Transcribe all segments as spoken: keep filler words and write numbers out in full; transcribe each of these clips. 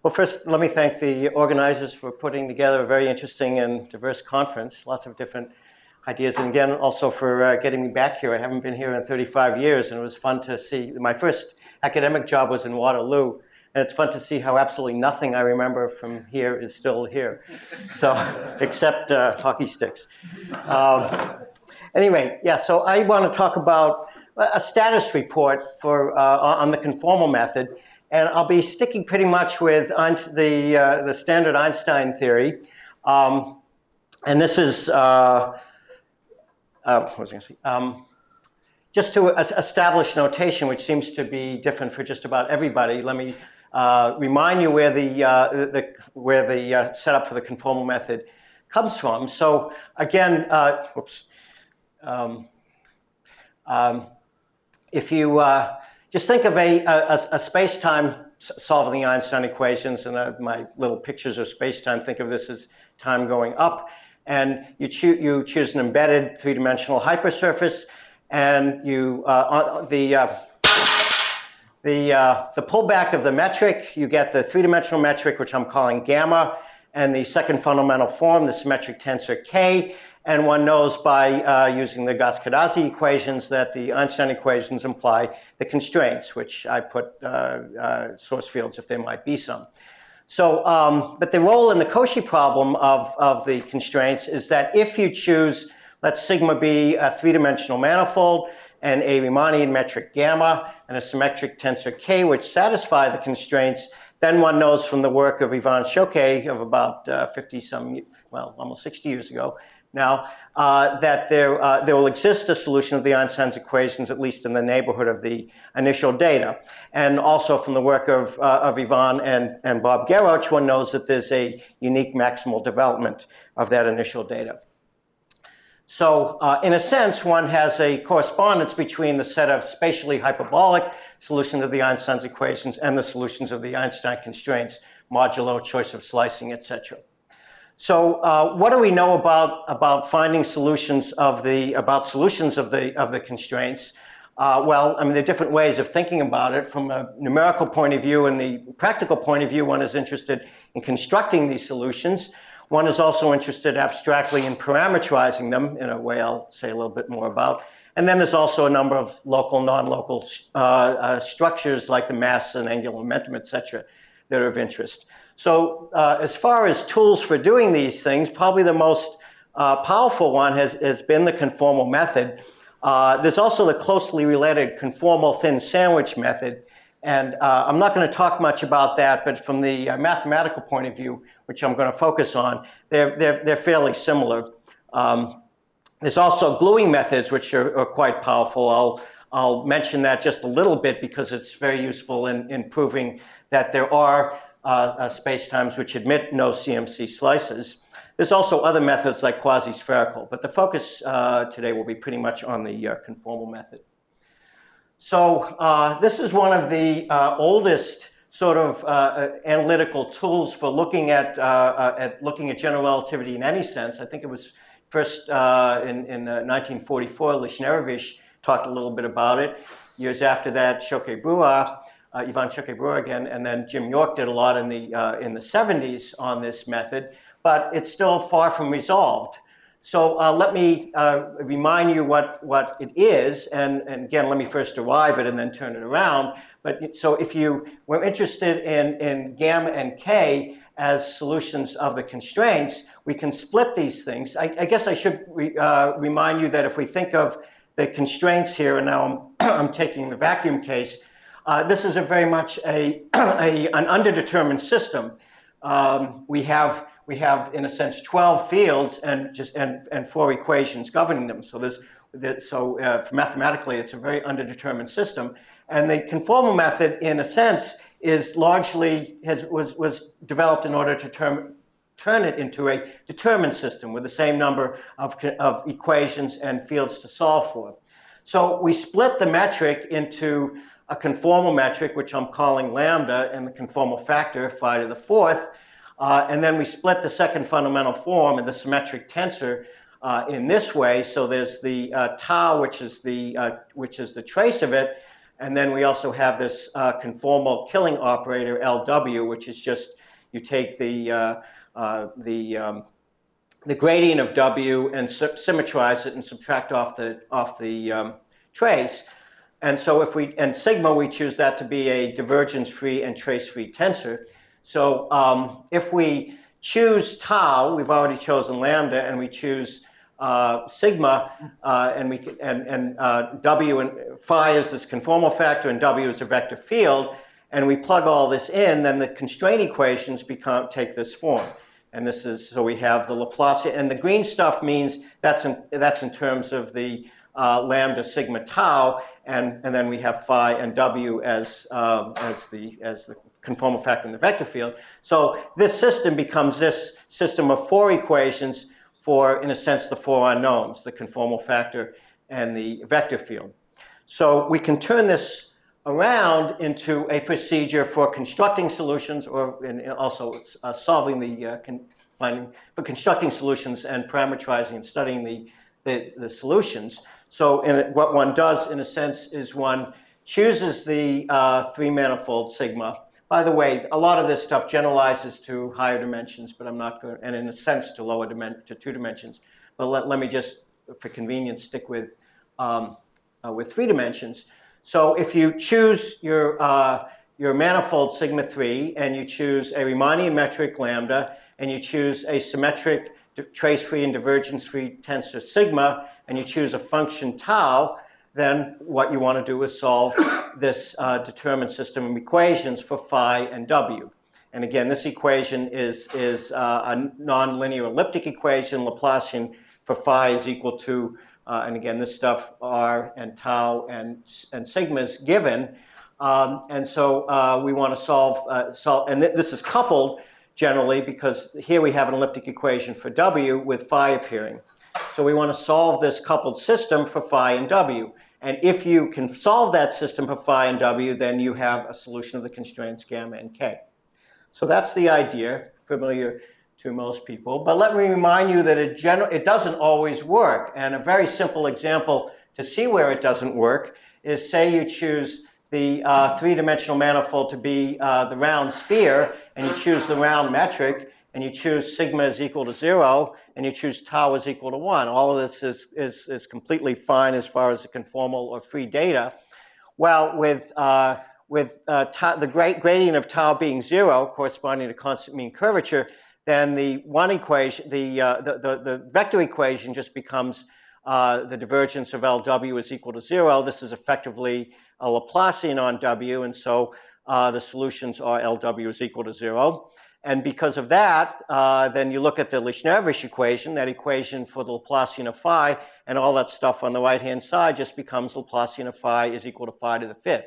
Well, first, let me thank the organizers for putting together a very interesting and diverse conference. Lots of different ideas. And again, also for uh, getting me back here. I haven't been here in thirty-five years, and it was fun to see. My first academic job was in Waterloo, and it's fun to see how absolutely nothing I remember from here is still here. So, except uh, hockey sticks. Um, anyway, yeah, so I want to talk about a status report for uh, on the conformal method. And I'll be sticking pretty much with Einstein, the, uh, the standard Einstein theory. Um, and this is, uh, uh, what was I going to say? Um, just to establish notation, which seems to be different for just about everybody, let me uh, remind you where the, uh, the, where the uh, setup for the conformal method comes from. So again, uh, whoops. Um, um, if you, uh, Just think of a, a, a space-time solving the Einstein equations, and uh, my little pictures of space-time, think of this as time going up. And you, choo you choose an embedded three-dimensional hypersurface, and you, uh, on the, uh, the, uh, the pullback of the metric, you get the three-dimensional metric, which I'm calling gamma, and the second fundamental form, the symmetric tensor K. And one knows by uh, using the Gauss-Kadazi equations that the Einstein equations imply the constraints, which I put uh, uh, source fields if there might be some. So, um, but the role in the Cauchy problem of, of the constraints is that if you choose, let sigma be a three-dimensional manifold and a Riemannian metric gamma and a symmetric tensor K, which satisfy the constraints, then one knows from the work of Ivan Choquet of about uh, fifty some, well, almost sixty years ago, now, uh, that there, uh, there will exist a solution of the Einstein's equations, at least in the neighborhood of the initial data. And also from the work of, uh, of Ivan and, and Bob Geroch, one knows that there's a unique maximal development of that initial data. So uh, in a sense, one has a correspondence between the set of spatially hyperbolic solutions of the Einstein's equations and the solutions of the Einstein constraints, modulo, choice of slicing, et cetera. So uh, what do we know about, about finding solutions of the, about solutions of the, of the constraints? Uh, well, I mean, there are different ways of thinking about it. From a numerical point of view and the practical point of view, one is interested in constructing these solutions. One is also interested abstractly in parameterizing them in a way I'll say a little bit more about. And then there's also a number of local, non-local uh, uh, structures like the mass and angular momentum, et cetera, that are of interest. So uh, as far as tools for doing these things, probably the most uh, powerful one has, has been the conformal method. Uh, there's also the closely related conformal thin sandwich method. And uh, I'm not going to talk much about that, but from the uh, mathematical point of view, which I'm going to focus on, they're, they're, they're fairly similar. Um, there's also gluing methods, which are, are quite powerful. I'll, I'll mention that just a little bit because it's very useful in, in proving that there are Uh, uh, spacetimes which admit no C M C slices. There's also other methods like quasi-spherical, but the focus uh, today will be pretty much on the uh, conformal method. So uh, this is one of the uh, oldest sort of uh, analytical tools for looking at, uh, uh, at looking at general relativity in any sense. I think it was first uh, in, in uh, nineteen forty-four, Lishnerevich talked a little bit about it. Years after that, Choquet-Brouard, Uh, Ivan Choquet-Brouard again, and then Jim York did a lot in the, uh, in the seventies on this method, but it's still far from resolved. So uh, let me uh, remind you what, what it is, and, and again, let me first derive it and then turn it around. But so if you were interested in, in gamma and K as solutions of the constraints, we can split these things. I, I guess I should re, uh, remind you that if we think of the constraints here, and now I'm, I'm taking the vacuum case, Uh, this is a very much a, a an underdetermined system. Um, we have we have in a sense twelve fields and just and and four equations governing them. So there's so uh, mathematically it's a very underdetermined system. And the conformal method, in a sense, is largely has was was developed in order to term, turn it into a determined system with the same number of of equations and fields to solve for. So we split the metric into a conformal metric, which I'm calling lambda, and the conformal factor, phi to the fourth. Uh, and then we split the second fundamental form and the symmetric tensor uh, in this way. So there's the uh, tau, which is the, uh, which is the trace of it, And then we also have this uh, conformal killing operator, L W, which is just, you take the, uh, uh, the, um, the gradient of W and symmetrize it and subtract off the, off the um, trace. And so if we, and sigma, we choose that to be a divergence-free and trace-free tensor. So um, if we choose tau, we've already chosen lambda, and we choose uh, sigma, uh, and we and and uh, W and phi is this conformal factor, and W is a vector field, and we plug all this in, then the constraint equations become take this form. And this is, so we have the Laplacian, and the green stuff means that's in that's in terms of the uh, lambda sigma tau, and and then we have phi and W as um, as the as the conformal factor in the vector field. So this system becomes this system of four equations for, in a sense, the four unknowns, the conformal factor and the vector field. So we can turn this around into a procedure for constructing solutions, or in also uh, solving the uh, con finding, but constructing solutions and parameterizing and studying the the, the solutions. So in it, what one does, in a sense, is one chooses the uh, three-manifold sigma. By the way, a lot of this stuff generalizes to higher dimensions, but I'm not going, and in a sense to lower dimen to two dimensions. But let, let me just, for convenience, stick with um, uh, with three dimensions. So if you choose your uh, your manifold sigma three, and you choose a Riemannian metric lambda, and you choose a symmetric trace-free and divergence-free tensor sigma, and you choose a function tau, then what you want to do is solve this uh, determined system of equations for phi and W. And again, this equation is, is uh, a nonlinear elliptic equation. Laplacian for phi is equal to, uh, and again, this stuff R and tau and, and sigma is given. Um, and so uh, we want to solve, uh, solve, and th this is coupled generally because here we have an elliptic equation for W with phi appearing. So we want to solve this coupled system for phi and W. And if you can solve that system for phi and W, then you have a solution of the constraints gamma and k. So that's the idea, familiar to most people. But let me remind you that it, it doesn't always work. And a very simple example to see where it doesn't work is, say you choose the uh, three-dimensional manifold to be uh, the round sphere, and you choose the round metric, and you choose sigma is equal to zero, and you choose tau is equal to one. All of this is, is, is completely fine as far as the conformal or free data. Well, with, uh, with uh, tau, the gradient of tau being zero, corresponding to constant mean curvature, then the one equation, the, uh, the, the, the vector equation just becomes uh, the divergence of L W is equal to zero. This is effectively a Laplacian on W, and so uh, the solutions are L W is equal to zero. And because of that, uh, then you look at the Lishnerovich equation, that equation for the Laplacian of phi, and all that stuff on the right-hand side just becomes Laplacian of phi is equal to phi to the fifth.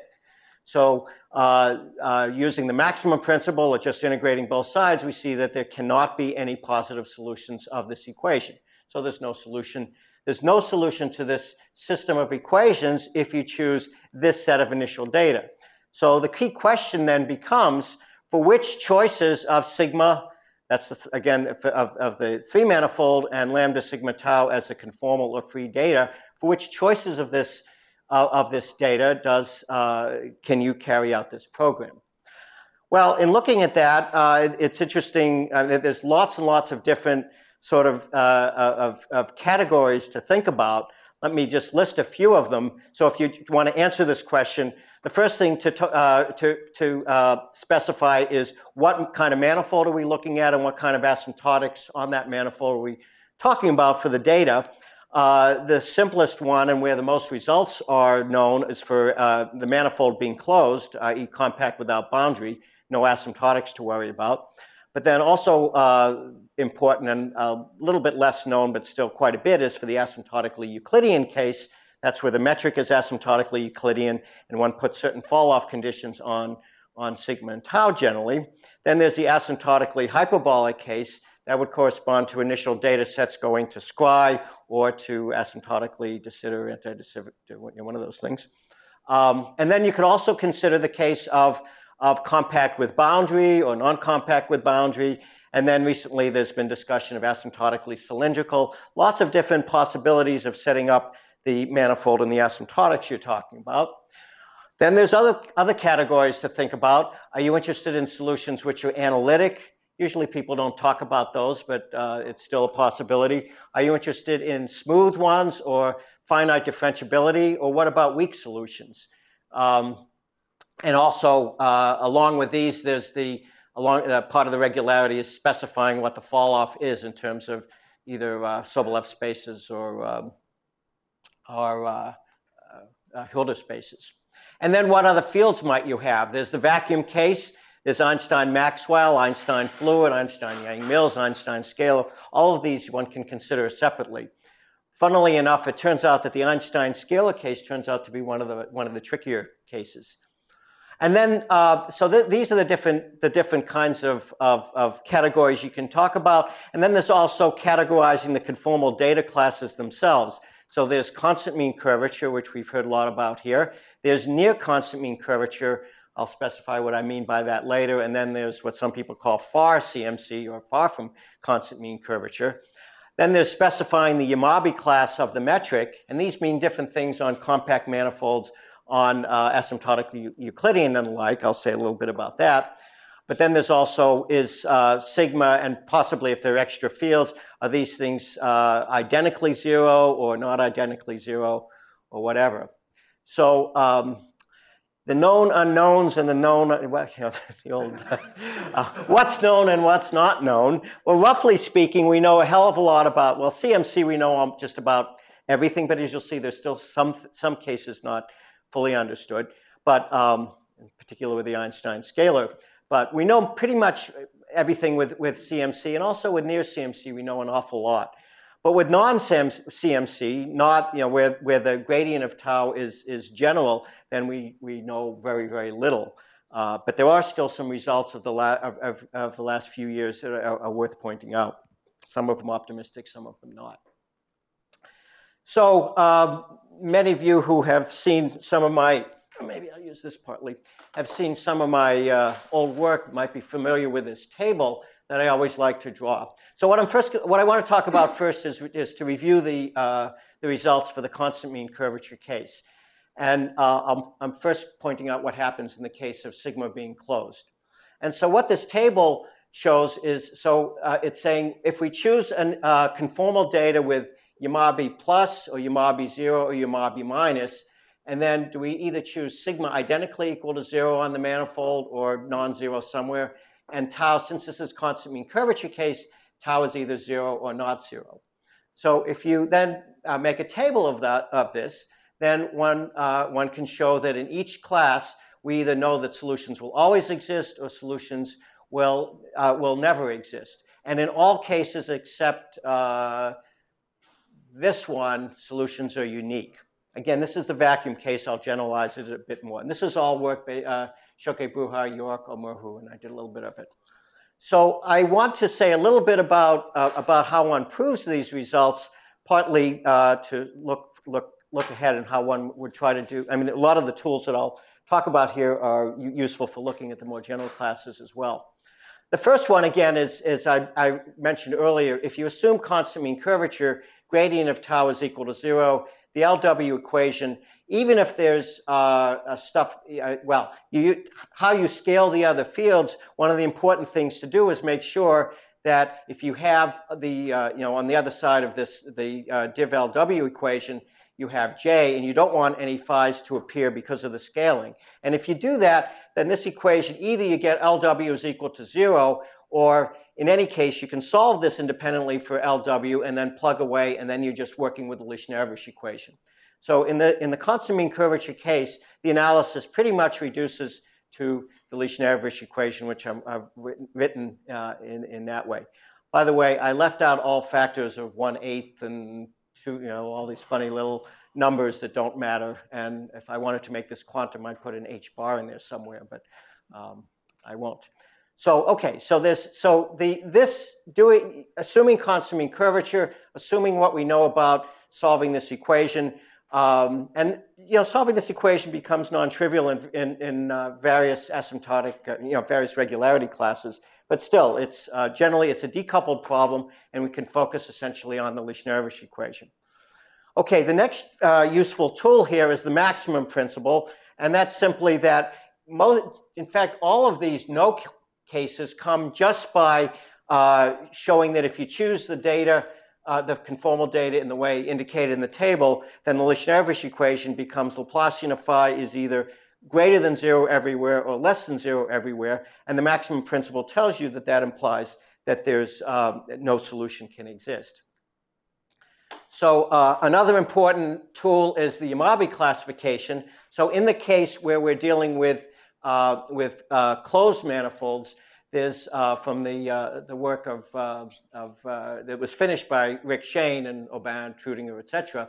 So uh, uh, using the maximum principle, or just integrating both sides, we see that there cannot be any positive solutions of this equation. So there's no solution. There's no solution to this system of equations if you choose this set of initial data. So the key question then becomes, for which choices of sigma, that's the, again, of, of the three manifold, and lambda sigma tau as a conformal or free data, for which choices of this, uh, of this data does, uh, can you carry out this program? Well, in looking at that, uh, it's interesting uh, that there's lots and lots of different sort of, uh, of, of categories to think about. Let me just list a few of them. So if you want to answer this question, the first thing to, uh, to, to uh, specify is what kind of manifold are we looking at, and what kind of asymptotics on that manifold are we talking about for the data. Uh, the simplest one, and where the most results are known, is for uh, the manifold being closed, that is compact without boundary, no asymptotics to worry about. But then also uh, important and a little bit less known, but still quite a bit, is for the asymptotically Euclidean case. That's where the metric is asymptotically Euclidean, and one puts certain fall-off conditions on, on sigma and tau generally. Then there's the asymptotically hyperbolic case. That would correspond to initial data sets going to Scry or to asymptotically de Sitter, anti-de Sitter, one of those things. Um, and then you could also consider the case of of compact with boundary or non-compact with boundary. And then recently there's been discussion of asymptotically cylindrical. Lots of different possibilities of setting up the manifold and the asymptotics you're talking about. Then there's other, other categories to think about. Are you interested in solutions which are analytic? Usually people don't talk about those, but uh, it's still a possibility. Are you interested in smooth ones or finite differentiability? Or what about weak solutions? Um, and also, uh, along with these, there's the, along, uh, part of the regularity is specifying what the fall off is in terms of either uh, Sobolev spaces or, um, or uh, uh, Hilbert spaces. And then what other fields might you have? There's the vacuum case. There's Einstein-Maxwell, Einstein-Fluid, Einstein-Yang-Mills, Einstein-Scalar. All of these one can consider separately. Funnily enough, it turns out that the Einstein-Scalar case turns out to be one of the, one of the trickier cases. And then, uh, so th these are the different, the different kinds of, of, of categories you can talk about. And then there's also categorizing the conformal data classes themselves. So there's constant mean curvature, which we've heard a lot about here. There's near constant mean curvature. I'll specify what I mean by that later. And then there's what some people call far C M C, or far from constant mean curvature. Then there's specifying the Yamabe class of the metric. And these mean different things on compact manifolds, on uh, asymptotic Euclidean and the like. I'll say a little bit about that. But then there's also is uh, sigma, and possibly if there are extra fields, are these things uh, identically zero or not identically zero or whatever. So um, the known unknowns and the known, well, you know, the old, uh, what's known and what's not known. Well, roughly speaking, we know a hell of a lot about, well, C M C we know just about everything, but as you'll see, there's still some, some cases not fully understood, but um, in particular with the Einstein-Scalar. But we know pretty much everything with, with C M C, and also with near C M C, we know an awful lot. But with non-C M C, not, you know, where, where the gradient of tau is, is general, then we, we know very, very little. Uh, but there are still some results of the, la of, of, of the last few years that are, are worth pointing out. Some of them optimistic, some of them not. So um, many of you who have seen some of my, maybe I'll use this partly, have seen some of my uh, old work might be familiar with this table that I always like to draw. So what I'm first, what I want to talk about first is, is to review the, uh, the results for the constant mean curvature case. And uh, I'm, I'm first pointing out what happens in the case of sigma being closed. And so what this table shows is, so uh, it's saying if we choose an uh, conformal data with Yamabe plus or Yamabe zero or Yamabe minus, and then do we either choose sigma identically equal to zero on the manifold or non-zero somewhere, and tau, since this is constant mean curvature case, tau is either zero or not zero. So if you then uh, make a table of that of this, then one uh, one can show that in each class we either know that solutions will always exist or solutions will uh, will never exist. And in all cases except uh, this one, solutions are unique. Again, this is the vacuum case. I'll generalize it a bit more. And this is all work by uh, Choquet, Bruja, York, Oumurhu, and I did a little bit of it. So I want to say a little bit about, uh, about how one proves these results, partly uh, to look, look, look ahead and how one would try to do. I mean, a lot of the tools that I'll talk about here are useful for looking at the more general classes as well. The first one, again, is, is I, I mentioned earlier, if you assume constant mean curvature, gradient of tau is equal to zero, the L W equation, even if there's uh, a stuff, uh, well, you, how you scale the other fields, one of the important things to do is make sure that if you have the, uh, you know, on the other side of this, the uh, div L W equation, you have J, and you don't want any phi's to appear because of the scaling. And if you do that, then this equation, either you get L W is equal to zero, or in any case, you can solve this independently for L W and then plug away, and then you're just working with the Lishnarovich equation. So in the, in the constant mean curvature case, the analysis pretty much reduces to the Lishnarovich equation, which I'm, I've written, written uh, in, in that way. By the way, I left out all factors of one eighth and two, you know, all these funny little numbers that don't matter. And if I wanted to make this quantum, I'd put an H bar in there somewhere, but um, I won't. So, okay, so this, so the, this doing, assuming constant mean curvature, assuming what we know about solving this equation, um, and, you know, solving this equation becomes non-trivial in, in, in uh, various asymptotic, uh, you know, various regularity classes, but still, it's uh, generally, it's a decoupled problem, and we can focus essentially on the Lishnarovich equation. Okay, the next uh, useful tool here is the maximum principle, And that's simply that, most, in fact, all of these no cases come just by uh, showing that if you choose the data, uh, the conformal data in the way indicated in the table, then the Lishnarovich equation becomes Laplacian of phi is either greater than zero everywhere or less than zero everywhere. And the maximum principle tells you that that implies that there's um, no solution can exist. So uh, another important tool is the Yamabe classification. So in the case where we're dealing with, uh, with uh, closed manifolds, there's uh, from the, uh, the work of, uh, of uh, that was finished by Rick Shane and Aubin, Trudinger, et cetera.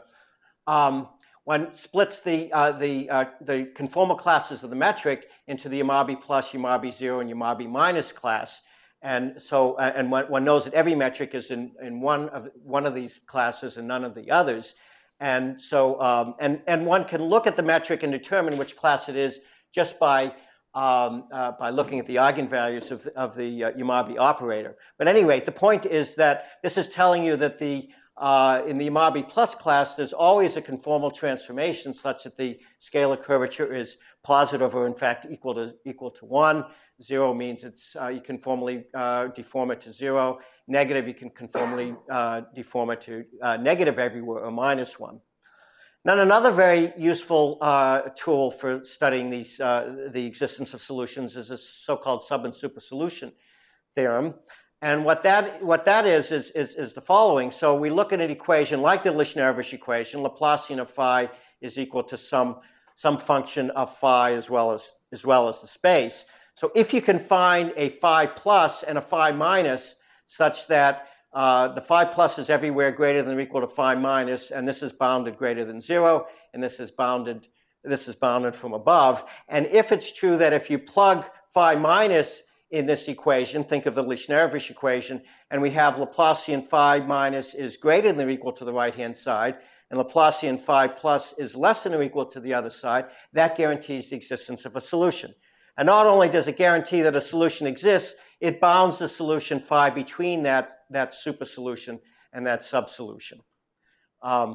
Um, one splits the, uh, the, uh, the conformal classes of the metric into the Yamabe plus, Yamabe zero, and Yamabe minus class. And so, uh, and one, one knows that every metric is in, in one of one of these classes and none of the others. And so, um, and, and one can look at the metric and determine which class it is just by, um, uh, by looking at the eigenvalues of, of the uh, Yamabe operator. But anyway, the point is that this is telling you that the, uh, in the Yamabe plus class, there's always a conformal transformation such that the scalar curvature is positive or in fact equal to, equal to one. Zero means it's, uh, you conformally uh, deform it to zero. Negative, you can conformally uh, deform it to uh, negative everywhere or minus one. Then another very useful uh, tool for studying these, uh, the existence of solutions is this so-called sub and super solution theorem. And what that, what that is, is, is, is the following. So we look at an equation like the Lishnarovich equation. Laplacian of phi is equal to some, some function of phi as well as, as well as the space. So if you can find a phi plus and a phi minus such that uh, the phi plus is everywhere greater than or equal to phi minus, and this is bounded greater than zero, and this is bounded, this is bounded from above. And if it's true that if you plug phi minus in this equation, think of the Lishnarovich equation, and we have Laplacian phi minus is greater than or equal to the right-hand side, and Laplacian phi plus is less than or equal to the other side, that guarantees the existence of a solution. And not only does it guarantee that a solution exists, it bounds the solution phi between that, that super solution and that sub-solution. Um,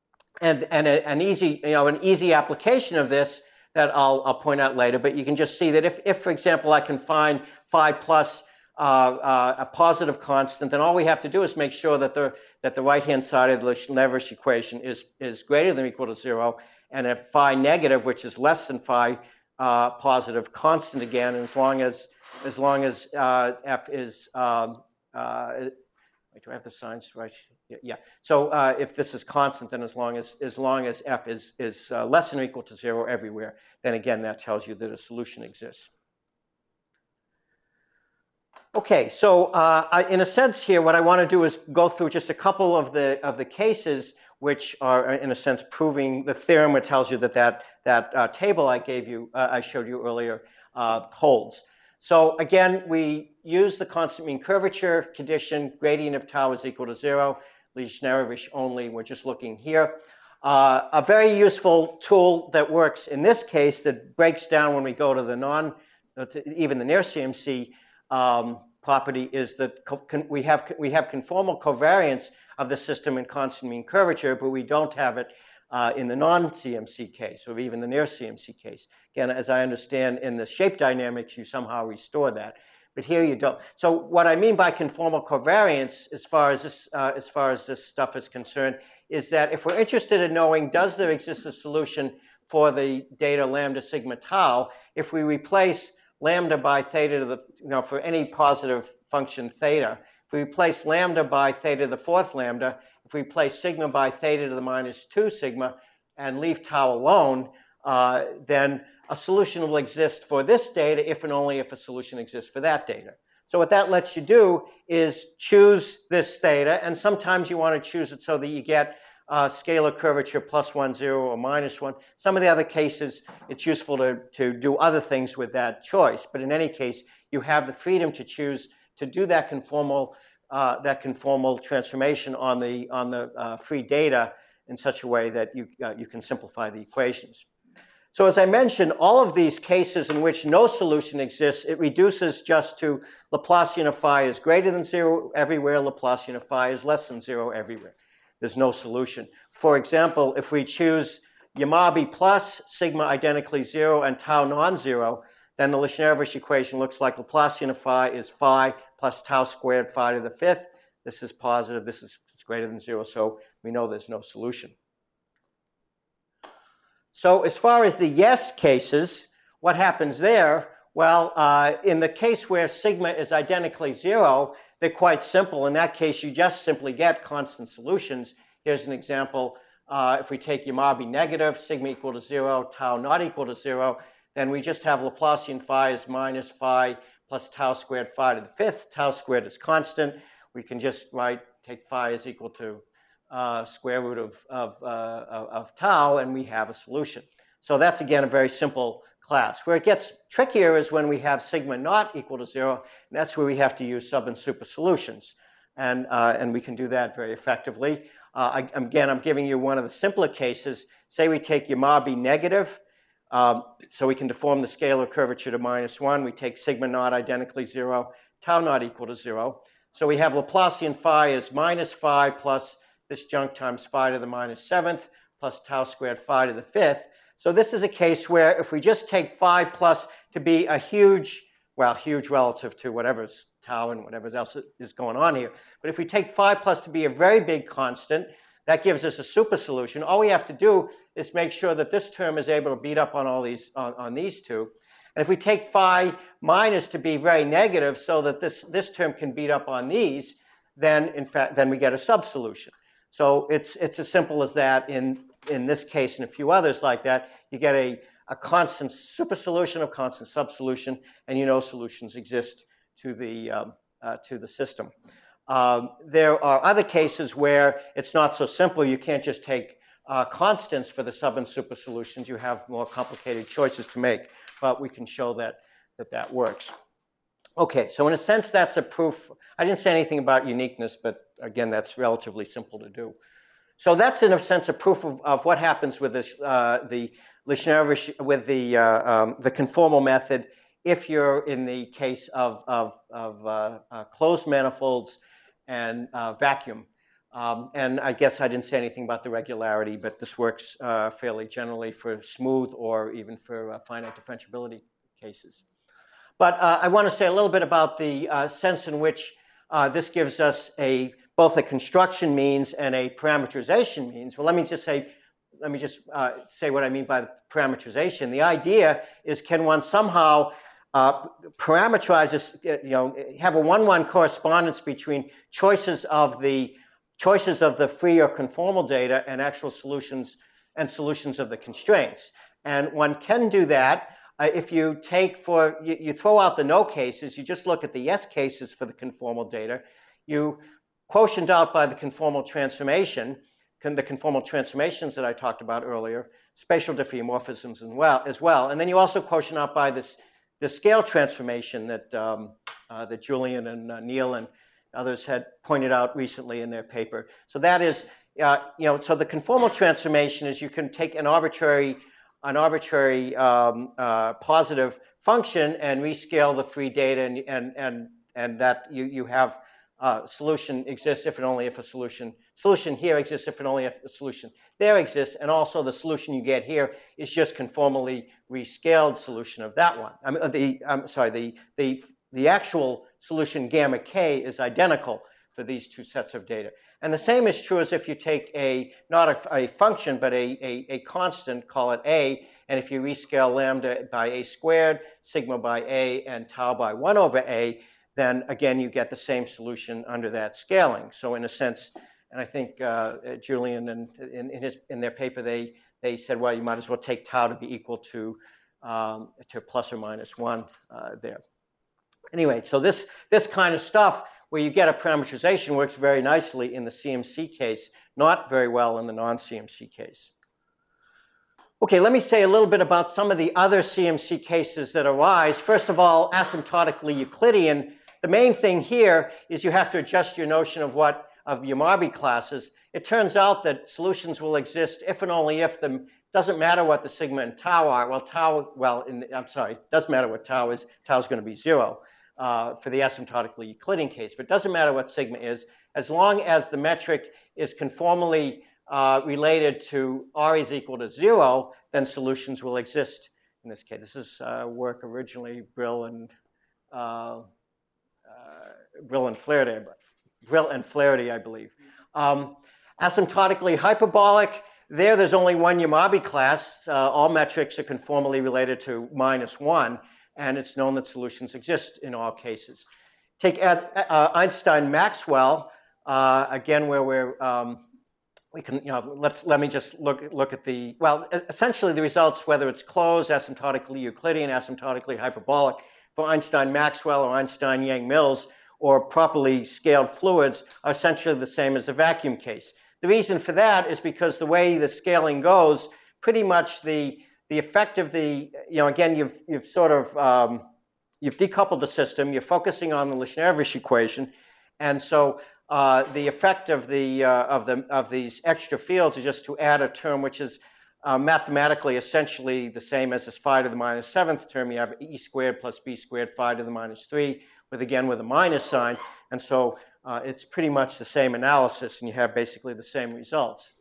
and and a, an, easy, you know, an easy application of this that I'll, I'll point out later, but you can just see that if, if for example, I can find phi plus uh, uh, a positive constant, then all we have to do is make sure that the, that the right-hand side of the Lishnarovich equation is, is greater than or equal to zero, and if phi negative, which is less than phi, Uh, positive constant again, and as long as as long as uh, f is um, uh, wait, do I have the signs right? Yeah. yeah. So uh, if this is constant, then as long as as long as f is is uh, less than or equal to zero everywhere, then again that tells you that a solution exists. Okay, so uh, I, in a sense here, what I want to do is go through just a couple of the of the cases which are, in a sense, proving the theorem which tells you that that, that uh, table I gave you, uh, I showed you earlier, uh, holds. So again, we use the constant mean curvature condition, gradient of tau is equal to zero, Lishnarovich only, we're just looking here. Uh, a very useful tool that works in this case that breaks down when we go to the non, uh, to even the near C M C um, property is that we have, we have conformal covariance of the system in constant mean curvature, but we don't have it uh, in the non-C M C case or even the near C M C case. Again, as I understand, in the shape dynamics, you somehow restore that, but here you don't. So what I mean by conformal covariance, as far as this, uh, as far as this stuff is concerned, is that if we're interested in knowing does there exist a solution for the data lambda sigma tau, if we replace lambda by theta to the, you know, for any positive function theta, if we replace lambda by theta to the fourth lambda, if we replace sigma by theta to the minus two sigma and leave tau alone, uh, then a solution will exist for this data if and only if a solution exists for that data. So what that lets you do is choose this theta, and sometimes you want to choose it so that you get uh, scalar curvature plus one, zero, or minus one. Some of the other cases, it's useful to, to do other things with that choice. But in any case, you have the freedom to choose to do that conformal, uh, that conformal transformation on the, on the uh, free data in such a way that you, uh, you can simplify the equations. So as I mentioned, all of these cases in which no solution exists, it reduces just to Laplacian of phi is greater than zero everywhere, Laplacian of phi is less than zero everywhere. There's no solution. For example, if we choose Yamabe plus, sigma identically zero, and tau non-zero, then the Lishnarovich equation looks like Laplacian of phi is phi plus tau squared phi to the fifth. This is positive, this is it's greater than zero, so we know there's no solution. So as far as the yes cases, what happens there? Well, uh, in the case where sigma is identically zero, they're quite simple. In that case, you just simply get constant solutions. Here's an example. Uh, if we take Yamabe negative, sigma equal to zero, tau not equal to zero, then we just have Laplacian phi is minus phi plus tau squared phi to the fifth. Tau squared is constant. We can just write, take phi is equal to uh, square root of, of, uh, of, of tau, and we have a solution. So that's, again, a very simple class. Where it gets trickier is when we have sigma not equal to zero, and that's where we have to use sub and super solutions. And, uh, and we can do that very effectively. Uh, I, again, I'm giving you one of the simpler cases. Say we take Yamabe negative, um, so we can deform the scalar curvature to minus one. We take sigma naught identically zero, tau not equal to zero. So we have Laplacian phi is minus phi plus this junk times phi to the minus seventh plus tau squared phi to the fifth. So this is a case where if we just take phi plus to be a huge, well, huge relative to whatever's tau and whatever else is going on here. But if we take phi plus to be a very big constant, that gives us a super solution. All we have to do is make sure that this term is able to beat up on all these, on, on these two. And if we take phi minus to be very negative so that this, this term can beat up on these, then in fact, then we get a sub-solution. So it's, it's as simple as that. In, in this case and a few others like that, you get a, a constant super solution of constant sub-solution, and you know solutions exist to the, um, uh, to the system. Um, there are other cases where it's not so simple. You can't just take uh, constants for the sub and super solutions. You have more complicated choices to make, but we can show that that, that works. Okay, so in a sense, that's a proof. I didn't say anything about uniqueness, but again, that's relatively simple to do. So that's in a sense a proof of, of what happens with this, uh, the Lishnarovich, with the, uh, um, the conformal method if you're in the case of, of, of uh, uh, closed manifolds and uh, vacuum. Um, and I guess I didn't say anything about the regularity, but this works uh, fairly generally for smooth or even for uh, finite differentiability cases. But uh, I want to say a little bit about the uh, sense in which uh, this gives us a both a construction means and a parameterization means. Well, let me just say, let me just uh, say what I mean by parameterization. The idea is, can one somehow Uh, parameterize this, you know, have a one-one correspondence between choices of the choices of the free or conformal data and actual solutions and solutions of the constraints. And one can do that uh, if you take for you, you throw out the no cases, you just look at the yes cases for the conformal data. You quotient out by the conformal transformation, con the conformal transformations that I talked about earlier, spatial diffeomorphisms as well, as well, and then you also quotient out by this. The scale transformation that, um, uh, that Julian and uh, Neil and others had pointed out recently in their paper. So that is, uh, you know, so the conformal transformation is you can take an arbitrary, an arbitrary um, uh, positive function and rescale the free data, and, and, and, and that you, you have uh, solution exists if and only if a solution, solution here exists if and only if a solution there exists, and also the solution you get here is just conformally rescaled solution of that one. I mean, the, I'm sorry, the, the, the actual solution gamma k is identical for these two sets of data. And the same is true as if you take a, not a, a function, but a, a, a constant, call it a, and if you rescale lambda by a squared, sigma by a, and tau by one over a, then again, you get the same solution under that scaling. So in a sense, and I think uh, Julian and in, in, his, in their paper, they, they said, well, you might as well take tau to be equal to, um, to plus or minus one uh, there. Anyway, so this, this kind of stuff where you get a parameterization works very nicely in the C M C case, not very well in the non-C M C case. Okay, let me say a little bit about some of the other C M C cases that arise. First of all, asymptotically Euclidean. The main thing here is you have to adjust your notion of what of Yamabe classes. It turns out that solutions will exist if and only if the doesn't matter what the sigma and tau are. Well, tau, well, in the, I'm sorry, doesn't matter what tau is. Tau is going to be zero uh, for the asymptotically Euclidean case, but it doesn't matter what sigma is, as long as the metric is conformally uh, related to R is equal to zero, then solutions will exist in this case. This is uh, work originally Brill and uh, uh, Brill and Flaherty, Brill and Flaherty, I believe. Um, asymptotically hyperbolic. There, there's only one Yamabe class. Uh, all metrics are conformally related to minus one, and it's known that solutions exist in all cases. Take uh, Einstein-Maxwell, uh, again, where we're, um, we can, you know, let's, let me just look, look at the, well, essentially the results, whether it's closed, asymptotically Euclidean, asymptotically hyperbolic, for Einstein-Maxwell or Einstein-Yang-Mills, or properly scaled fluids, are essentially the same as the vacuum case. The reason for that is because the way the scaling goes, pretty much the, the effect of the, you know, again, you've, you've sort of, um, you've decoupled the system, you're focusing on the Lishnarovich equation, and so uh, the effect of, the, uh, of, the, of these extra fields is just to add a term which is uh, mathematically essentially the same as this phi to the minus seventh term. You have e squared plus b squared phi to the minus three, with again with a minus sign, and so Uh, it's pretty much the same analysis, and you have basically the same results.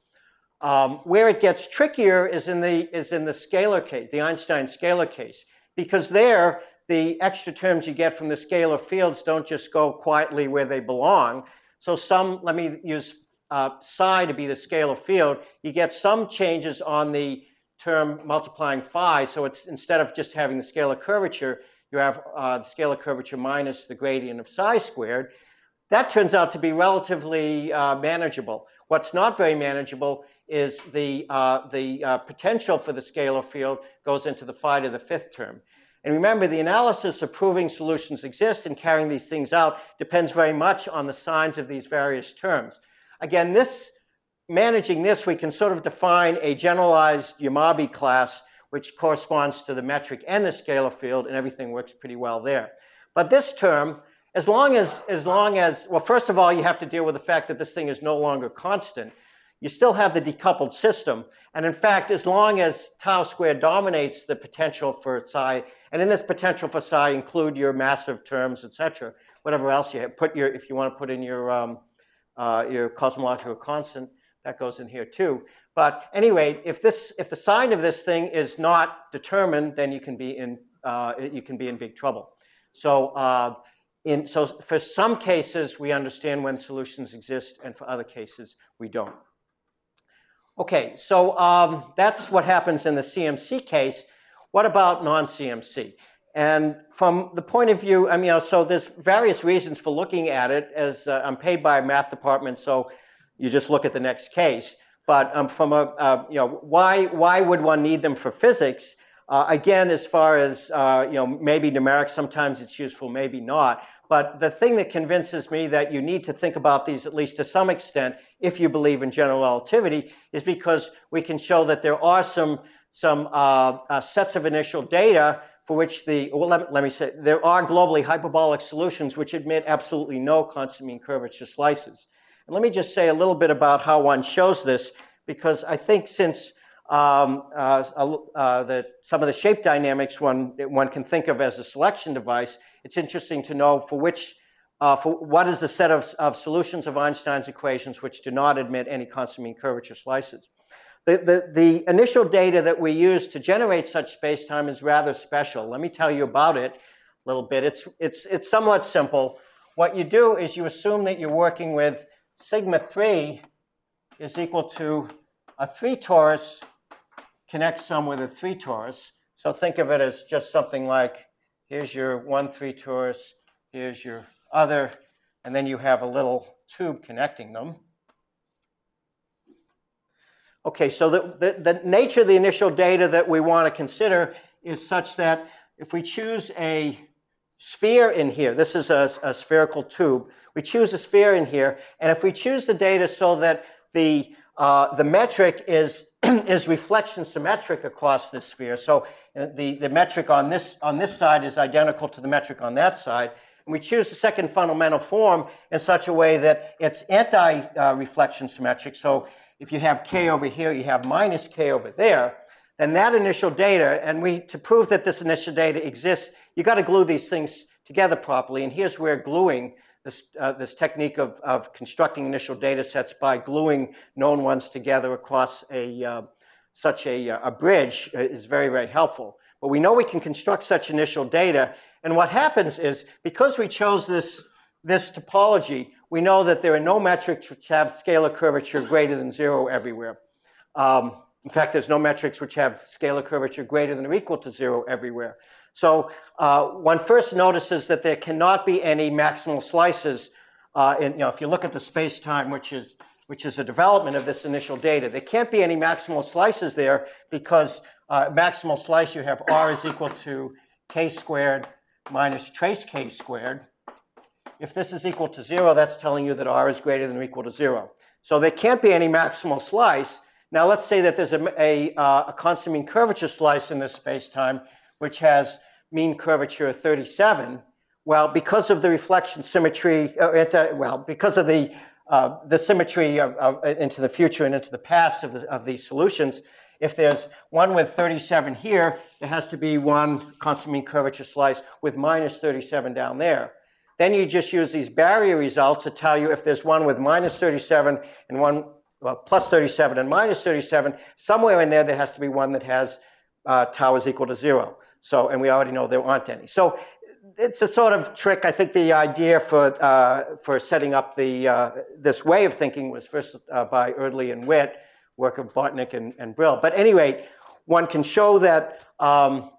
Um, where it gets trickier is in the is in the scalar case, the Einstein scalar case, because there the extra terms you get from the scalar fields don't just go quietly where they belong. So some, let me use uh, psi to be the scalar field. You get some changes on the term multiplying phi. So it's instead of just having the scalar curvature, you have uh, the scalar curvature minus the gradient of psi squared. That turns out to be relatively uh, manageable. What's not very manageable is the, uh, the uh, potential for the scalar field goes into the phi to the fifth term. And remember, the analysis of proving solutions exist and carrying these things out depends very much on the signs of these various terms. Again, this, managing this, we can sort of define a generalized Yamabe class, which corresponds to the metric and the scalar field, and everything works pretty well there. But this term, As long as, as long as, well, first of all, you have to deal with the fact that this thing is no longer constant. You still have the decoupled system. And in fact, as long as tau squared dominates the potential for psi, and in this potential for psi include your massive terms, et cetera, whatever else you have, put your, if you want to put in your, um, uh, your cosmological constant, that goes in here too. But anyway, if this, if the sign of this thing is not determined, then you can be in, uh, you can be in big trouble. So, uh, In, so for some cases, we understand when solutions exist, and for other cases, we don't. Okay, so um, that's what happens in the C M C case. What about non-C M C? And from the point of view, I mean, you know, so there's various reasons for looking at it. As uh, I'm paid by a math department, so you just look at the next case. But um, from a, uh, you know, why, why would one need them for physics? Uh, again, as far as, uh, you know, maybe numerics, sometimes it's useful, maybe not. But the thing that convinces me that you need to think about these, at least to some extent, if you believe in general relativity, is because we can show that there are some, some uh, uh, sets of initial data for which the, well, let, let me say, there are globally hyperbolic solutions which admit absolutely no constant mean curvature slices. And let me just say a little bit about how one shows this, because I think since Um, uh, uh, the, some of the shape dynamics one, one can think of as a selection device, it's interesting to know for which, uh, for what is the set of, of solutions of Einstein's equations which do not admit any constant mean curvature slices. The, the, the initial data that we use to generate such spacetime is rather special. Let me tell you about it a little bit. It's, it's, it's somewhat simple. What you do is you assume that you're working with sigma three is equal to a three torus connect sum with a three torus. So think of it as just something like, here's your one three torus, here's your other, and then you have a little tube connecting them. Okay, so the, the, the nature of the initial data that we want to consider is such that if we choose a sphere in here, this is a, a spherical tube, we choose a sphere in here, and if we choose the data so that the, uh, the metric is is reflection symmetric across this sphere. So the, the metric on this, on this side is identical to the metric on that side. And we choose the second fundamental form in such a way that it's anti-reflection uh, symmetric. So if you have k over here, you have minus k over there, then that initial data, and we, to prove that this initial data exists, you got to glue these things together properly. And here's where gluing, this, uh, this technique of, of constructing initial data sets by gluing known ones together across a, uh, such a, a bridge is very, very helpful. But we know we can construct such initial data. And what happens is, because we chose this, this topology, we know that there are no metrics which have scalar curvature greater than zero everywhere. Um, in fact, there's no metrics which have scalar curvature greater than or equal to zero everywhere. So uh, one first notices that there cannot be any maximal slices. Uh, in, you know, if you look at the space-time, which is, which is a development of this initial data, there can't be any maximal slices there because uh, maximal slice, you have R is equal to k squared minus trace k squared. If this is equal to zero, that's telling you that R is greater than or equal to zero. So there can't be any maximal slice. Now let's say that there's a, a, uh, a constant mean curvature slice in this space-time, which has mean curvature of thirty-seven. Well, because of the reflection symmetry, uh, anti, well, because of the, uh, the symmetry of, of, into the future and into the past of, the, of these solutions, if there's one with thirty-seven here, there has to be one constant mean curvature slice with minus thirty-seven down there. Then you just use these barrier results to tell you if there's one with minus thirty-seven and one, well, plus thirty-seven and minus thirty-seven, somewhere in there, there has to be one that has uh, tau is equal to zero. So, and we already know there aren't any. So it's a sort of trick. I think the idea for, uh, for setting up the, uh, this way of thinking was first uh, by Erdely and Witt, work of Botnick and, and Brill. But anyway, one can show that um,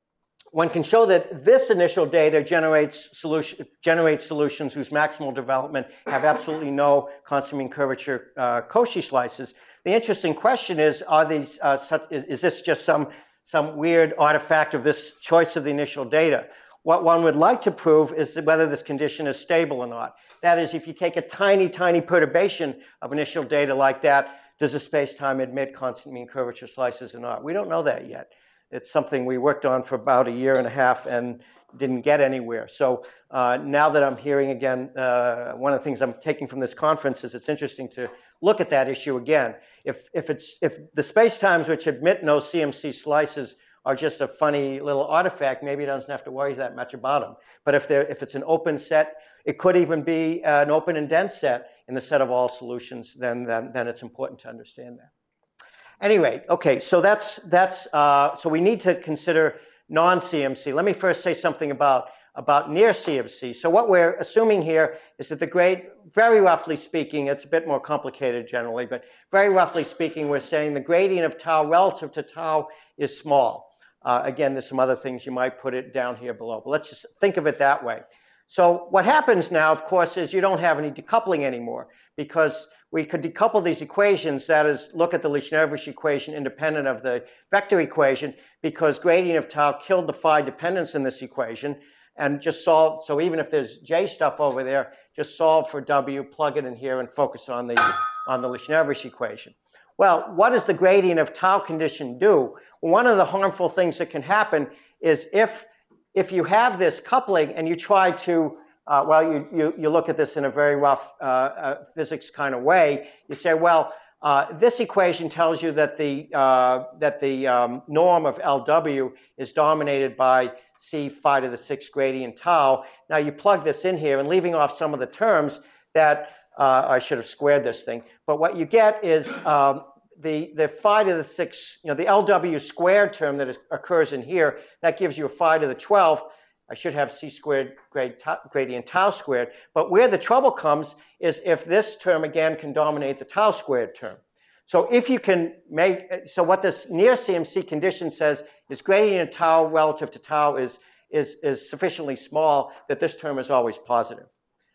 one can show that this initial data generates, solution, generates solutions whose maximal development have absolutely no constant mean curvature uh, Cauchy slices. The interesting question is, are these, uh, such, is, is this just some, some weird artifact of this choice of the initial data? What one would like to prove is whether this condition is stable or not. That is, if you take a tiny, tiny perturbation of initial data like that, does the space-time admit constant mean curvature slices or not? We don't know that yet. It's something we worked on for about a year and a half and didn't get anywhere. So uh, now that I'm hearing again, uh, one of the things I'm taking from this conference is it's interesting to look at that issue again. If, if, it's, if the space-times which admit no C M C slices are just a funny little artifact, maybe it doesn't have to worry that much about them. But if, they're, if it's an open set, it could even be an open and dense set in the set of all solutions, then, then, then it's important to understand that. Anyway, okay, so that's, that's uh, so we need to consider non-C M C. Let me first say something about, about near C M C. So what we're assuming here is that the grade, very roughly speaking, it's a bit more complicated generally, but very roughly speaking, we're saying the gradient of tau relative to tau is small. Uh, again, there's some other things you might put it down here below, but let's just think of it that way. So what happens now, of course, is you don't have any decoupling anymore, because we could decouple these equations, that is, look at the Lichnerowicz equation independent of the vector equation, because gradient of tau killed the phi dependence in this equation, and just solve, so even if there's J stuff over there, just solve for W, plug it in here, and focus on the, on the Lichnerowicz equation. Well, what does the gradient of tau condition do? Well, one of the harmful things that can happen is if, if you have this coupling and you try to, uh, well, you, you, you look at this in a very rough uh, uh, physics kind of way, you say, well, uh, this equation tells you that the, uh, that the um, norm of L W is dominated by C phi to the sixth gradient tau. Now you plug this in here and leaving off some of the terms that, uh, I should have squared this thing, but what you get is um, the, the phi to the sixth, you know, the L W squared term that is, occurs in here, that gives you a phi to the twelfth. I should have C squared grade tau, gradient tau squared. But where the trouble comes is if this term again can dominate the tau squared term. So if you can make, so what this near C M C condition says is gradient of tau relative to tau is, is, is sufficiently small that this term is always positive.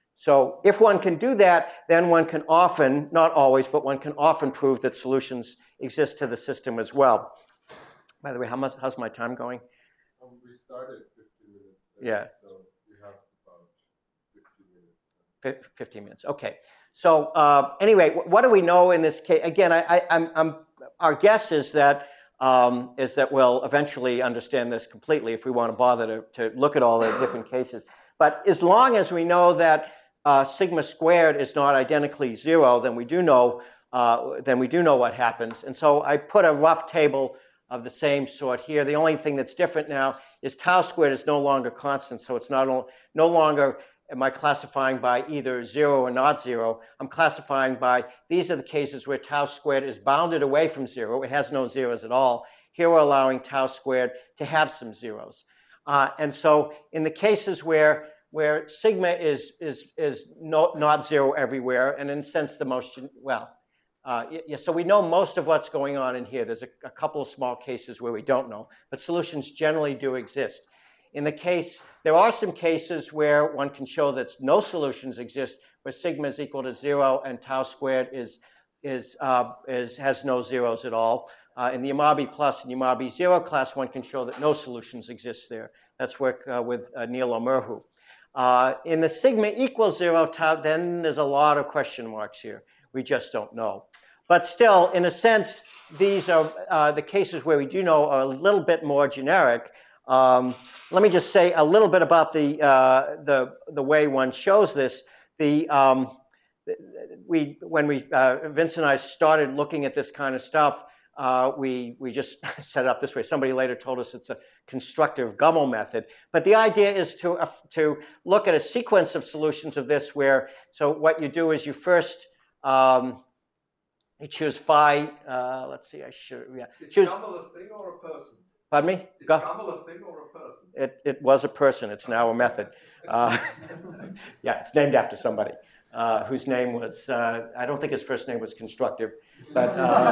So if one can do that, then one can often, not always, but one can often prove that solutions exist to the system as well. By the way, how much, how's my time going? Um, we started fifteen minutes. Yeah. So we have about fifteen minutes. fifteen minutes, okay. So uh, anyway, what do we know in this case? Again, I, I, I'm, I'm, our guess is that, um, is that we'll eventually understand this completely if we want to bother to, to look at all the different cases. But as long as we know that Uh, sigma squared is not identically zero, then we do know uh, then we do know what happens. And so I put a rough table of the same sort here. The only thing that's different now is tau squared is no longer constant. So it's not only, no longer am I classifying by either zero or not zero. I'm classifying by, these are the cases where tau squared is bounded away from zero. It has no zeros at all. Here we're allowing tau squared to have some zeros. Uh, and so in the cases where, where sigma is, is, is no, not zero everywhere, and in a sense the most, well, uh, yeah, so we know most of what's going on in here. There's a, a couple of small cases where we don't know, but solutions generally do exist. In the case, there are some cases where one can show that no solutions exist, where sigma is equal to zero and tau squared is, is, uh, is, has no zeros at all. Uh, in the Yamabe plus and Yamabe zero class, one can show that no solutions exist there. That's work uh, with uh, Neil Omerhu. Uh, in the sigma equals zero tau, then there's a lot of question marks here. We just don't know. But still, in a sense, these are uh, the cases where we do know are a little bit more generic. Um, let me just say a little bit about the, uh, the, the way one shows this. The, um, we, when we, uh, Vince and I started looking at this kind of stuff, uh, we, we just set it up this way. Somebody later told us it's a constructive Gummel method. But the idea is to, uh, to look at a sequence of solutions of this where, so what you do is you first, um, you choose phi, uh, let's see, I should, yeah. Is choose, Gummel a thing or a person? Pardon me? Is Go. Gummel a thing or a person? It, it was a person. It's now a method. Uh, yeah, it's named after somebody uh, whose name was, uh, I don't think his first name was Constructive, but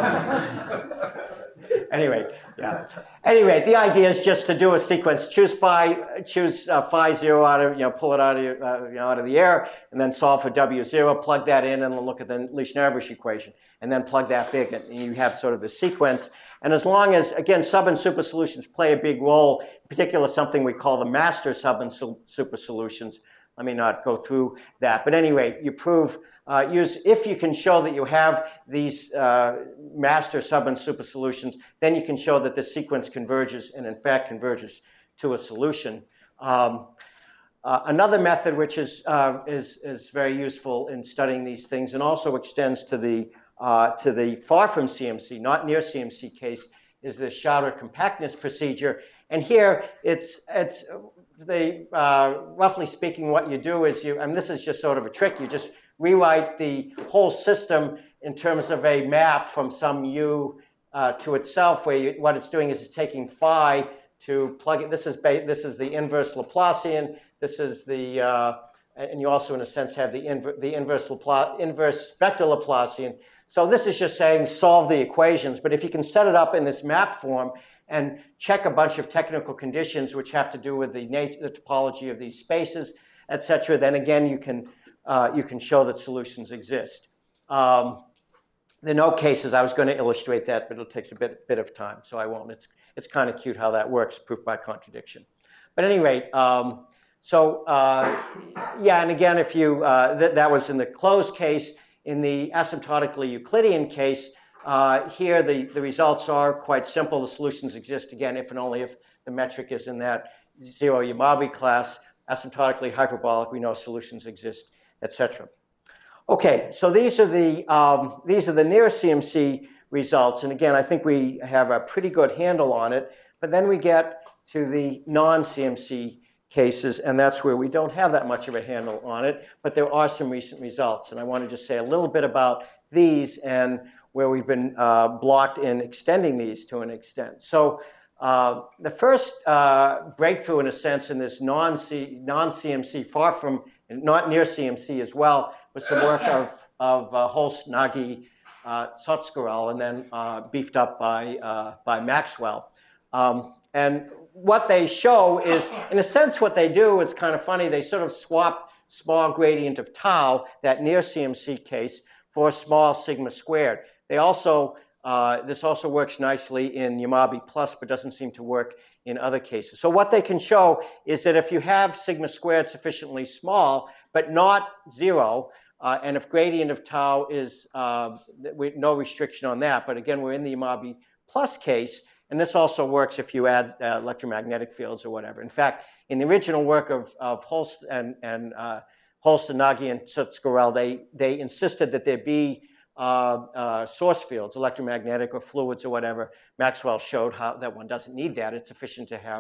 uh, anyway, yeah. Anyway, the idea is just to do a sequence. Choose phi, choose uh, phi zero out of, you know, pull it out of, your, uh, you know, out of the air, and then solve for W zero, plug that in, and look at the Lesch-Nervish equation, and then plug that big, and you have sort of the sequence. And as long as, again, sub and super solutions play a big role, in particular something we call the master sub and super solutions. Let me not go through that. But anyway, you prove, uh, use, if you can show that you have these uh, master sub and super solutions, then you can show that the sequence converges and in fact converges to a solution. Um, uh, another method which is, uh, is, is very useful in studying these things and also extends to the Uh, to the far from C M C, not near C M C case, is the Schauder compactness procedure. And here, it's, it's they, uh, roughly speaking, what you do is you, and this is just sort of a trick, you just rewrite the whole system in terms of a map from some U uh, to itself, where you, what it's doing is it's taking phi to plug it. This is, this is the inverse Laplacian. This is the, uh, and you also, in a sense, have the, inver the inverse, Lapla inverse spectral Laplacian. So this is just saying solve the equations, but if you can set it up in this map form and check a bunch of technical conditions which have to do with the nature, the topology of these spaces, et cetera, then again you can uh, you can show that solutions exist. Um, there are no cases. I was going to illustrate that, but it takes a bit bit of time, so I won't. It's it's kind of cute how that works, proof by contradiction. But at any rate, um, so uh, yeah, and again, if you uh, th that was in the closed case. In the asymptotically Euclidean case, uh, here the, the results are quite simple. The solutions exist, again, if and only if the metric is in that zero Yamabe class. Asymptotically hyperbolic, we know solutions exist, et cetera. Okay, so these are the, um, these are the near C M C results. And again, I think we have a pretty good handle on it. But then we get to the non-C M C cases, and that's where we don't have that much of a handle on it, but there are some recent results. And I want to just say a little bit about these and where we've been uh, blocked in extending these to an extent. So uh, the first uh, breakthrough, in a sense, in this non-C, non-C M C, far from, not near C M C as well, was some work of, of uh, Holst, Nagy, uh, Sotskerel, and then uh, beefed up by, uh, by Maxwell. Um, and what they show is, in a sense, what they do is kind of funny. They sort of swap small gradient of tau, that near C M C case, for small sigma squared. They also, uh, this also works nicely in Yamabe plus, but doesn't seem to work in other cases. So what they can show is that if you have sigma squared sufficiently small, but not zero, uh, and if gradient of tau is, uh, no restriction on that, but again, we're in the Yamabe plus case, and this also works if you add uh, electromagnetic fields or whatever. In fact, in the original work of, of Holst and, and uh, Holst and Nagy and Sotskerel, they, they insisted that there be uh, uh, source fields, electromagnetic or fluids or whatever. Maxwell showed how that one doesn't need that. It's sufficient to have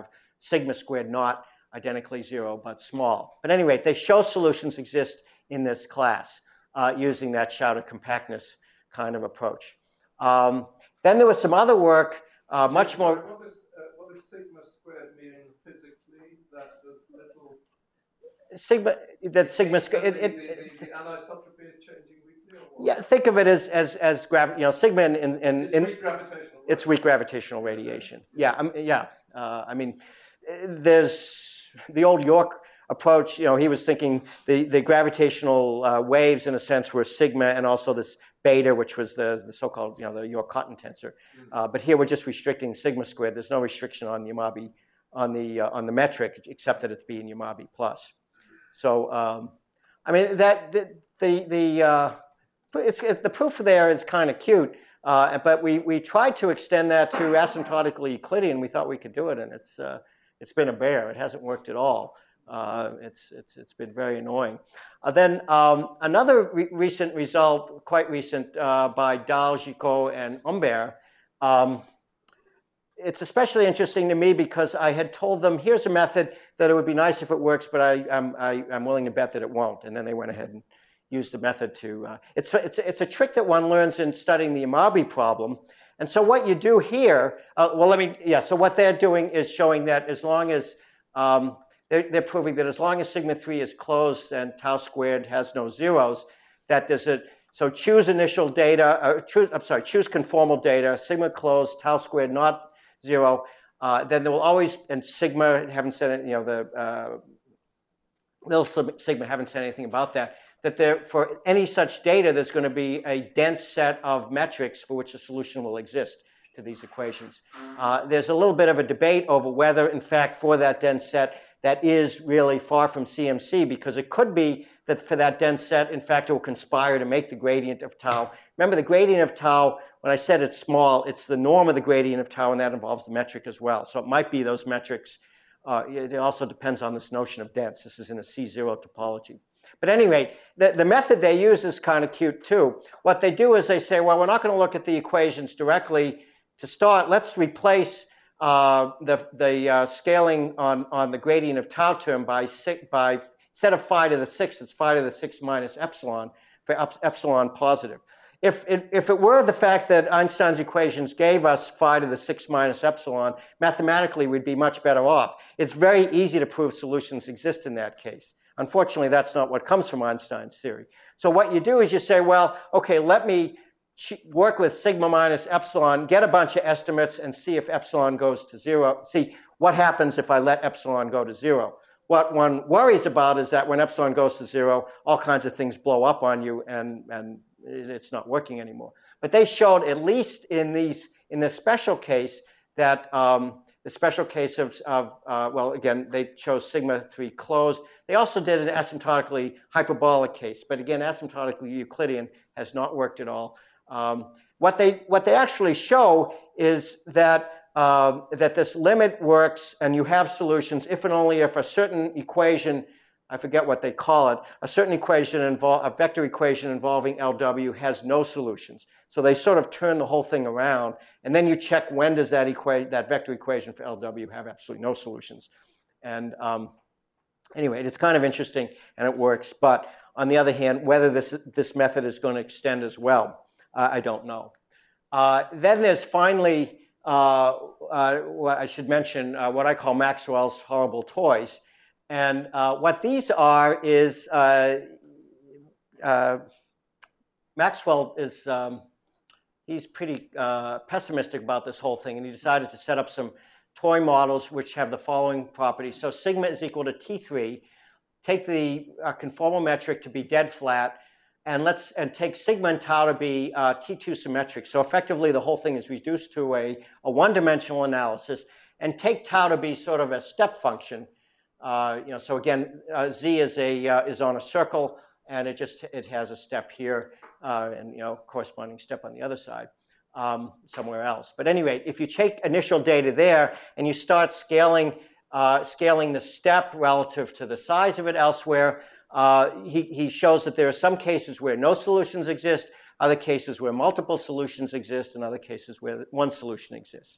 sigma squared not identically zero, but small. But anyway, they show solutions exist in this class uh, using that shouted compactness kind of approach. Um, then there was some other work, uh, much more. What, is, uh, what does sigma squared mean physically? That there's little. Sigma, that sigma squared. The, it, it, the, the anisotropy is changing weakly, or what? Yeah, think of it as as as grav. You know, sigma in in, in it's in, weak gravitational. It's weak gravitational radiation. Yeah, um, yeah. Uh, I mean, there's the old York approach. You know, he was thinking the the gravitational uh, waves, in a sense, were sigma, and also this beta, which was the the so-called, you know, the York-Cotton tensor. Uh, but here we're just restricting sigma squared. There's no restriction on Yamabe on the uh, on the metric, except that it's being Yamabe plus. So, um, I mean, that the the, the uh, it's, it, the proof there is kind of cute, uh, but we we tried to extend that to asymptotically Euclidean. We thought we could do it, and it's uh, it's been a bear. It hasn't worked at all. Uh, it's it's it's been very annoying. Uh, then um, another re recent result, quite recent, uh, by Dahl, Gicot, and Humbert. Um, It's especially interesting to me because I had told them, here's a method that it would be nice if it works, but I, I'm, I, I'm willing to bet that it won't. And then they went ahead and used the method to, uh, it's, it's, it's a trick that one learns in studying the Yamabe problem. And so what you do here, uh, well, let me, yeah, so what they're doing is showing that as long as, um, they're, they're proving that as long as sigma three is closed and tau squared has no zeros, that there's a, so choose initial data, uh, choose, I'm sorry, choose conformal data, sigma closed, tau squared not zero, uh, then there will always, and sigma, haven't said it, you know, the uh, little sigma haven't said anything about that, that there, for any such data, there's going to be a dense set of metrics for which a solution will exist to these equations. Uh, there's a little bit of a debate over whether, in fact, for that dense set, that is really far from C M C, because it could be that for that dense set, in fact, it will conspire to make the gradient of tau. Remember, the gradient of tau, when I said it's small, it's the norm of the gradient of tau, and that involves the metric as well. So it might be those metrics. Uh, it also depends on this notion of dense. This is in a C zero topology. But anyway, the, the method they use is kind of cute too. What they do is they say, well, we're not going to look at the equations directly to start. Let's replace uh, the, the uh, scaling on, on the gradient of tau term by, six, by instead of phi to the six, it's phi to the six minus epsilon for epsilon positive. If it, if it were the fact that Einstein's equations gave us phi to the six minus epsilon, mathematically we'd be much better off. It's very easy to prove solutions exist in that case. Unfortunately, that's not what comes from Einstein's theory. So what you do is you say, well, okay, let me work with sigma minus epsilon, get a bunch of estimates, and see if epsilon goes to zero. See what happens if I let epsilon go to zero. What one worries about is that when epsilon goes to zero, all kinds of things blow up on you, and, and it's not working anymore. But they showed, at least in these, in this special case, that um, the special case of, of uh, well, again, they chose sigma three closed. They also did an asymptotically hyperbolic case, but again, asymptotically Euclidean has not worked at all. Um, what they what they actually show is that uh, that this limit works, and you have solutions if and only if a certain equation, I forget what they call it, a certain equation involve a vector equation involving L W has no solutions. So they sort of turn the whole thing around, and then you check when does that equate that vector equation for L W have absolutely no solutions. And um, anyway, it's kind of interesting, and it works. But on the other hand, whether this this method is going to extend as well, uh, I don't know. Uh, then there's finally, uh, uh, what I should mention, uh, what I call Maxwell's horrible toys. And uh, what these are is, uh, uh, Maxwell is, um, he's pretty uh, pessimistic about this whole thing, and he decided to set up some toy models which have the following properties. So sigma is equal to T three. Take the uh, conformal metric to be dead flat, and let's and take sigma and tau to be uh, T two symmetric. So effectively, the whole thing is reduced to a, a one-dimensional analysis, and take tau to be sort of a step function. Uh, you know, so again, uh, z is a uh, is on a circle, and it just it has a step here, uh, and you know, corresponding step on the other side. Um, somewhere else. But anyway, if you take initial data there and you start scaling, uh, scaling the step relative to the size of it elsewhere, uh, he, he shows that there are some cases where no solutions exist, other cases where multiple solutions exist, and other cases where one solution exists.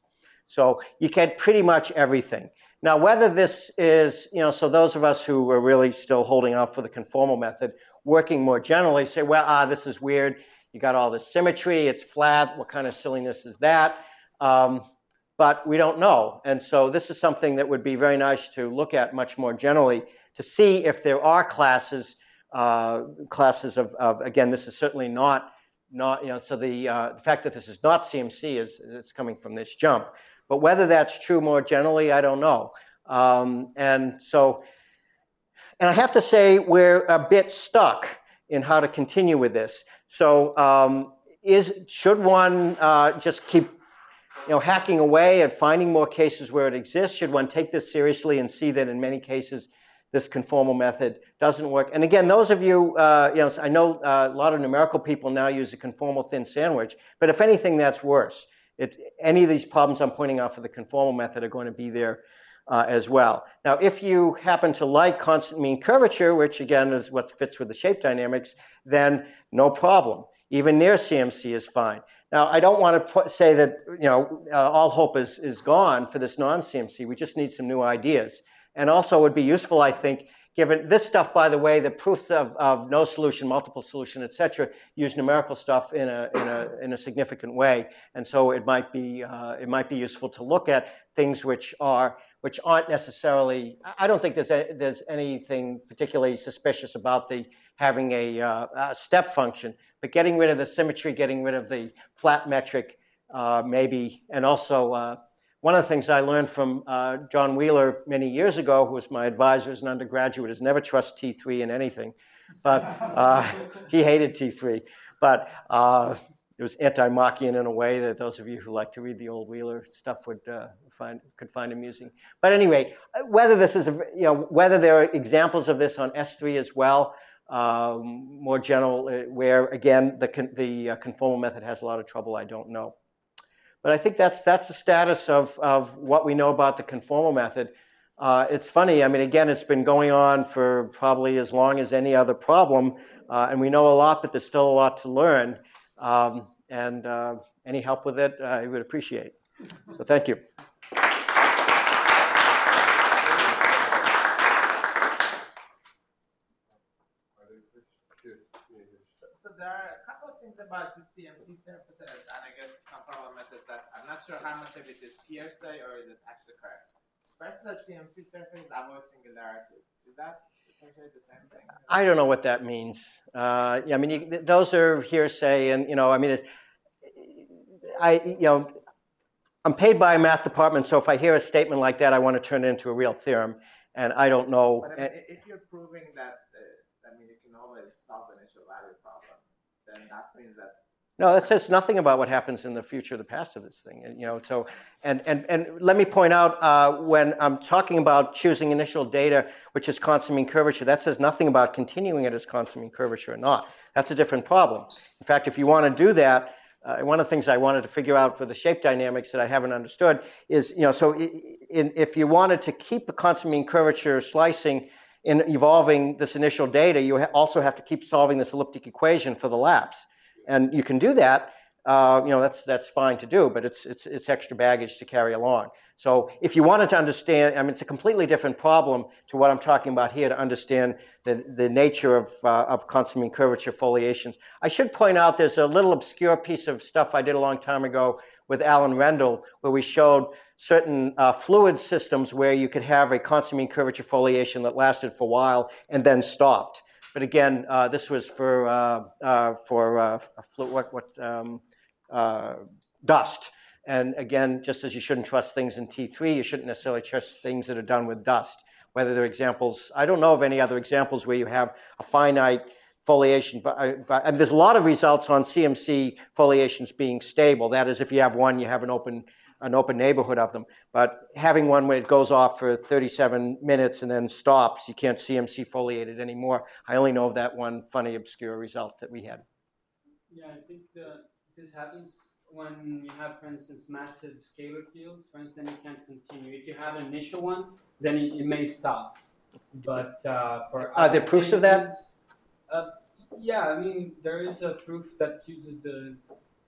So you get pretty much everything. Now, whether this is, you know, so those of us who are really still holding out for the conformal method, working more generally, say, well, ah, this is weird. You got all this symmetry. It's flat. What kind of silliness is that? Um, but we don't know. And so this is something that would be very nice to look at much more generally to see if there are classes, uh, classes of, of, again, this is certainly not, not you know, so the, uh, the fact that this is not C M C is it's coming from this jump. But whether that's true more generally, I don't know. Um, and so, and I have to say we're a bit stuck in how to continue with this. So um, is, should one uh, just keep you know, hacking away and finding more cases where it exists? Should one take this seriously and see that in many cases this conformal method doesn't work? And again, those of you, uh, you know, I know uh, a lot of numerical people now use a conformal thin sandwich, but if anything, that's worse. It, any of these problems I'm pointing out for the conformal method are going to be there uh, as well. Now, if you happen to like constant mean curvature, which again is what fits with the shape dynamics, then no problem. Even near C M C is fine. Now, I don't want to put, say that you know uh, all hope is, is gone for this non-C M C. We just need some new ideas. And also it would be useful, I think, given this stuff, by the way, the proofs of, of no solution, multiple solution, et cetera, use numerical stuff in a, in a, in a significant way. And so it might be, uh, it might be useful to look at things which are, which aren't necessarily, I don't think there's, a, there's anything particularly suspicious about the having a, uh, a step function, but getting rid of the symmetry, getting rid of the flat metric, uh, maybe, and also, uh, one of the things I learned from uh, John Wheeler many years ago, who was my advisor as an undergraduate, is never trust T three in anything. But uh, he hated T three. But uh, it was anti-Machian in a way that those of you who like to read the old Wheeler stuff would uh, find could find amusing. But anyway, whether this is a, you know whether there are examples of this on S three as well, um, more general, where again the con the uh, conformal method has a lot of trouble, I don't know. But I think that's, that's the status of, of what we know about the conformal method. Uh, it's funny, I mean, again, it's been going on for probably as long as any other problem, uh, and we know a lot, but there's still a lot to learn. Um, and uh, any help with it, I would appreciate. So thank you. So there are a couple of things about the C M C surfaces and I guess conformal methods that I'm not sure how much of it is hearsay or is it actually correct. First, that C M C surface avoids singularities. Is that essentially the same thing? I don't know what that means. Uh, yeah, I mean, you, those are hearsay, and you know, I mean, it's, I you know, I'm paid by a math department, so if I hear a statement like that, I want to turn it into a real theorem, and I don't know. But I mean, if you're proving that, uh, I mean, you can always solve the initial value problem, then that means that. No, that says nothing about what happens in the future, the past of this thing. And, you know, so, and, and, and let me point out, uh, when I'm talking about choosing initial data, which is constant mean curvature, that says nothing about continuing it as constant mean curvature or not. That's a different problem. In fact, if you want to do that, uh, one of the things I wanted to figure out for the shape dynamics that I haven't understood is, you know, so in, if you wanted to keep a constant mean curvature slicing in evolving this initial data, you ha also have to keep solving this elliptic equation for the lapse. And you can do that, uh, you know, that's, that's fine to do, but it's, it's, it's extra baggage to carry along. So if you wanted to understand, I mean, it's a completely different problem to what I'm talking about here to understand the, the nature of, uh, of constant mean curvature foliations. I should point out there's a little obscure piece of stuff I did a long time ago with Alan Rendell, where we showed certain uh, fluid systems where you could have a constant mean curvature foliation that lasted for a while and then stopped. But again, uh, this was for uh, uh, for uh, what what um, uh, dust. And again, just as you shouldn't trust things in T three, you shouldn't necessarily trust things that are done with dust. Whether there are examples, I don't know of any other examples where you have a finite foliation. But, but and there's a lot of results on C M C foliations being stable. That is, if you have one, you have an open an open neighborhood of them. But having one where it goes off for thirty-seven minutes and then stops, you can't C M C foliate it anymore. I only know of that one funny, obscure result that we had. Yeah, I think the, this happens when you have, for instance, massive scalar fields. For instance, then you can't continue. If you have an initial one, then it, it may stop. But uh, for Are there proofs of that? Uh, yeah, I mean, there is a proof that uses the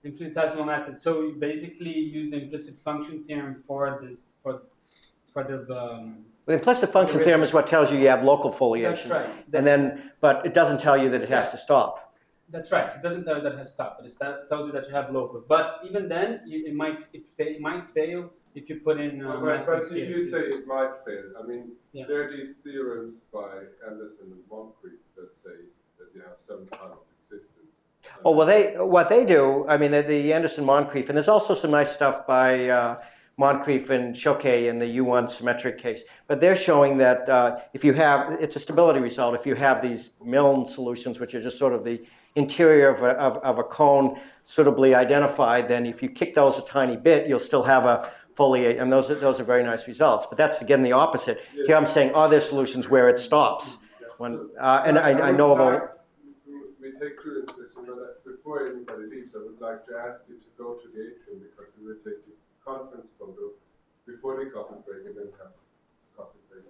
Infinitesimal method. So you basically use the implicit function theorem for this for for the um, The implicit function the theorem is what tells you you have local that's foliation. right. And then, but it doesn't tell you that it has Yeah. to stop. That's right. It doesn't tell you that it has stopped, but it sta- tells you that you have local. But even then, you, it might it, fa- it might fail if you put in uh, But, massive but you, scale. you say it might fail. I mean, Yeah. there are these theorems by Anderson and Moncrief that say that you have some kind of existence. Oh, well, they, what they do, I mean, the, the Anderson Moncrief, and there's also some nice stuff by uh, Moncrief and Choquet in the U one symmetric case. But they're showing that uh, if you have, it's a stability result, if you have these Milne solutions, which are just sort of the interior of a, of, of a cone suitably identified, then if you kick those a tiny bit, you'll still have a foliate, and those are, those are very nice results. But that's, again, the opposite. Yes. Here I'm saying, are there solutions where it stops? When, uh, and I, I know of a... We take two instances, but before anybody leaves, I would like to ask you to go to the atrium because we will take the conference photo before the coffee break and then have coffee break.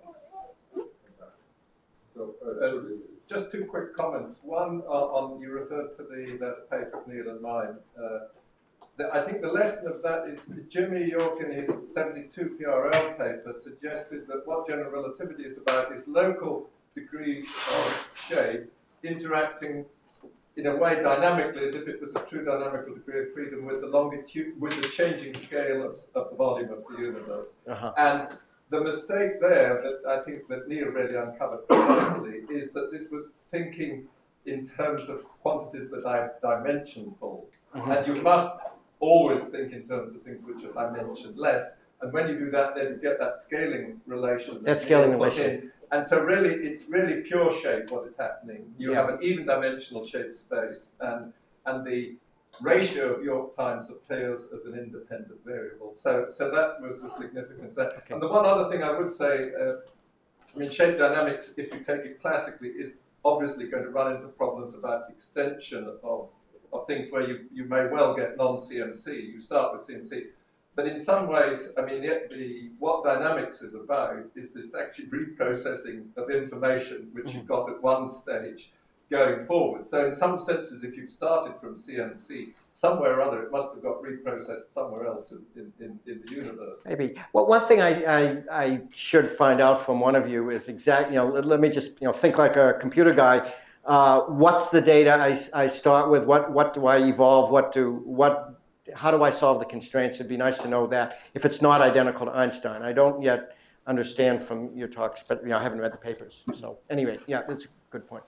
So, uh, Uh, Just two quick comments. One uh, on, you referred to the that paper of Neil and mine. Uh, the, I think the lesson of that is Jimmy York in his seventy-two P R L paper suggested that what general relativity is about is local degrees of shape interacting in a way dynamically as if it was a true dynamical degree of freedom with the longitude, with the changing scale of, of the volume of the universe. Uh-huh. And the mistake there that I think that Neil really uncovered precisely is that this was thinking in terms of quantities that are dimensional. Mm-hmm. And you must always think in terms of things which are dimensionless. And when you do that, then you get that scaling relation. That, that scaling put relation. In. And so really, it's really pure shape what is happening. You Yeah. have an even dimensional shape space, and and the ratio of York times appears as an independent variable. So so that was the significance there. Okay. And the one other thing I would say, uh, I mean, shape dynamics, if you take it classically, is obviously going to run into problems about extension of, of things where you, you may well get non-C M C. You start with C M C. But in some ways, I mean, the, the, what dynamics is about is that it's actually reprocessing of information which mm-hmm. you've got at one stage going forward. So in some senses, if you've started from C M C, somewhere or other, it must have got reprocessed somewhere else in, in, in, in the universe. Maybe. Well, one thing I, I, I should find out from one of you is exactly, you know, let, let me just, you know, think like a computer guy. Uh, what's the data I, I start with? What, what do I evolve? What do, what, how do I solve the constraints? It'd be nice to know that if it's not identical to Einstein. I don't yet understand from your talks, but you know, I haven't read the papers. So anyway, yeah, that's a good point.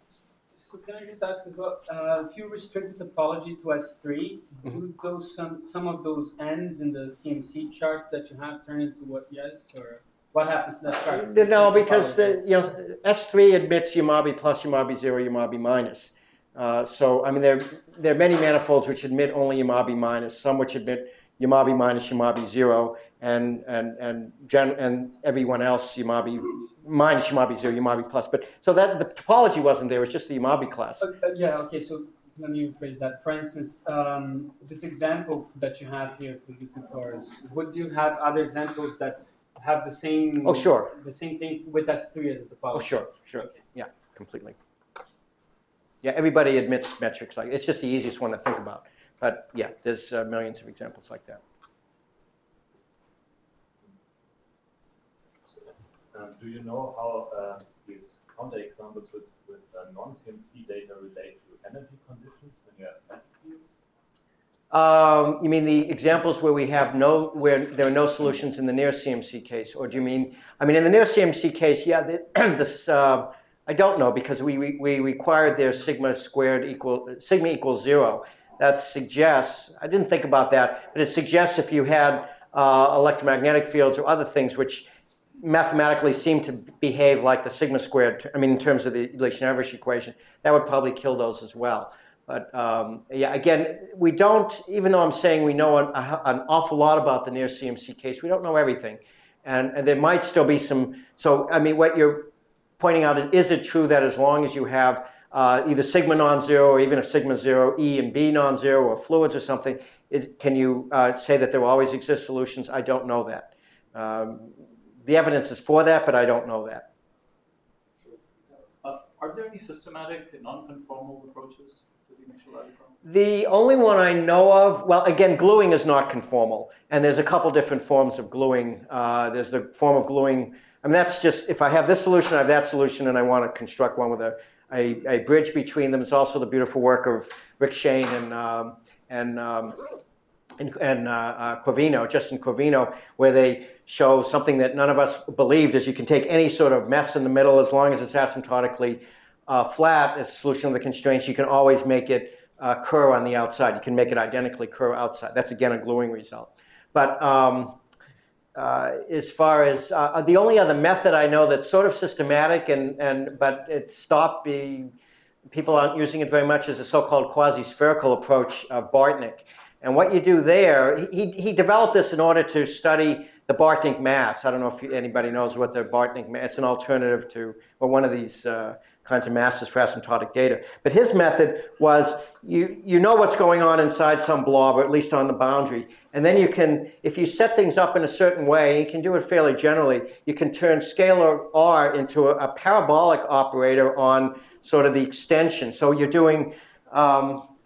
So can I just ask as well, uh, if you restrict the topology to S three, Mm-hmm. do those some some of those ends in the C M C charts that you have turn into what yes, or what happens to that chart? No, because uh, you know, S three admits Yamabe plus, Yamabe zero, Yamabe minus. Uh, so, I mean, there, there are many manifolds which admit only Yamabe minus, some which admit Yamabe minus, Yamabe zero, and and and gen, and everyone else Yamabe minus, Yamabe zero, Yamabe plus. But so that the topology wasn't there; it's just the Yamabe class. Uh, uh, yeah. Okay. So let me rephrase that. For instance, um, this example that you have here for the tutors, would you have other examples that have the same? Oh, sure. The same thing with S three as a topology. Oh, sure, sure. Okay. Yeah, completely. Yeah, everybody admits metrics like it's just the easiest one to think about. But yeah, there's uh, millions of examples like that. Um, do you know how uh, these counterexamples with, with uh, non-C M C data relate to energy conditions when you have magic fields? Um, you mean the examples where we have no, where there are no solutions in the near C M C case, or do you mean? I mean, in the near C M C case, yeah, the, this. Uh, I don't know because we, we, we required their sigma squared equal, sigma equals zero. That suggests, I didn't think about that, but it suggests if you had uh, electromagnetic fields or other things which mathematically seem to behave like the sigma squared, I mean in terms of the Lesch-Navish equation, that would probably kill those as well. But um, yeah, again, we don't, even though I'm saying we know an, an awful lot about the near C M C case, we don't know everything. And, and there might still be some, so I mean what you're pointing out is, is it true that as long as you have uh, either sigma non-zero or even if sigma zero, E and B non-zero or fluids or something, is, can you uh, say that there will always exist solutions? I don't know that. Um, the evidence is for that, but I don't know that. Uh, are there any systematic non-conformal approaches to the initial value problem? The only one I know of, well, again, gluing is not conformal, and there's a couple different forms of gluing. Uh, there's the form of gluing, I mean, that's just, if I have this solution, I have that solution, and I want to construct one with a, a, a bridge between them. It's also the beautiful work of Rick Shane and, um, and, um, and, and uh, uh, Corvino, Justin Corvino, where they show something that none of us believed, is you can take any sort of mess in the middle, as long as it's asymptotically uh, flat as a solution of the constraints, you can always make it Uh, curl on the outside. You can make it identically curl outside. That's again a gluing result. But um, uh, as far as uh, the only other method I know that's sort of systematic and and but it's stopped being, people aren't using it very much, is a so-called quasi-spherical approach of Bartnik. And what you do there, he he developed this in order to study the Bartnik mass. I don't know if anybody knows what the Bartnik mass. It's an alternative to or one of these uh, kinds of masses for asymptotic data. But his method was, you, you know what's going on inside some blob, or at least on the boundary. And then you can, if you set things up in a certain way, you can do it fairly generally, you can turn scalar R into a, a parabolic operator on sort of the extension. So you're doing, um,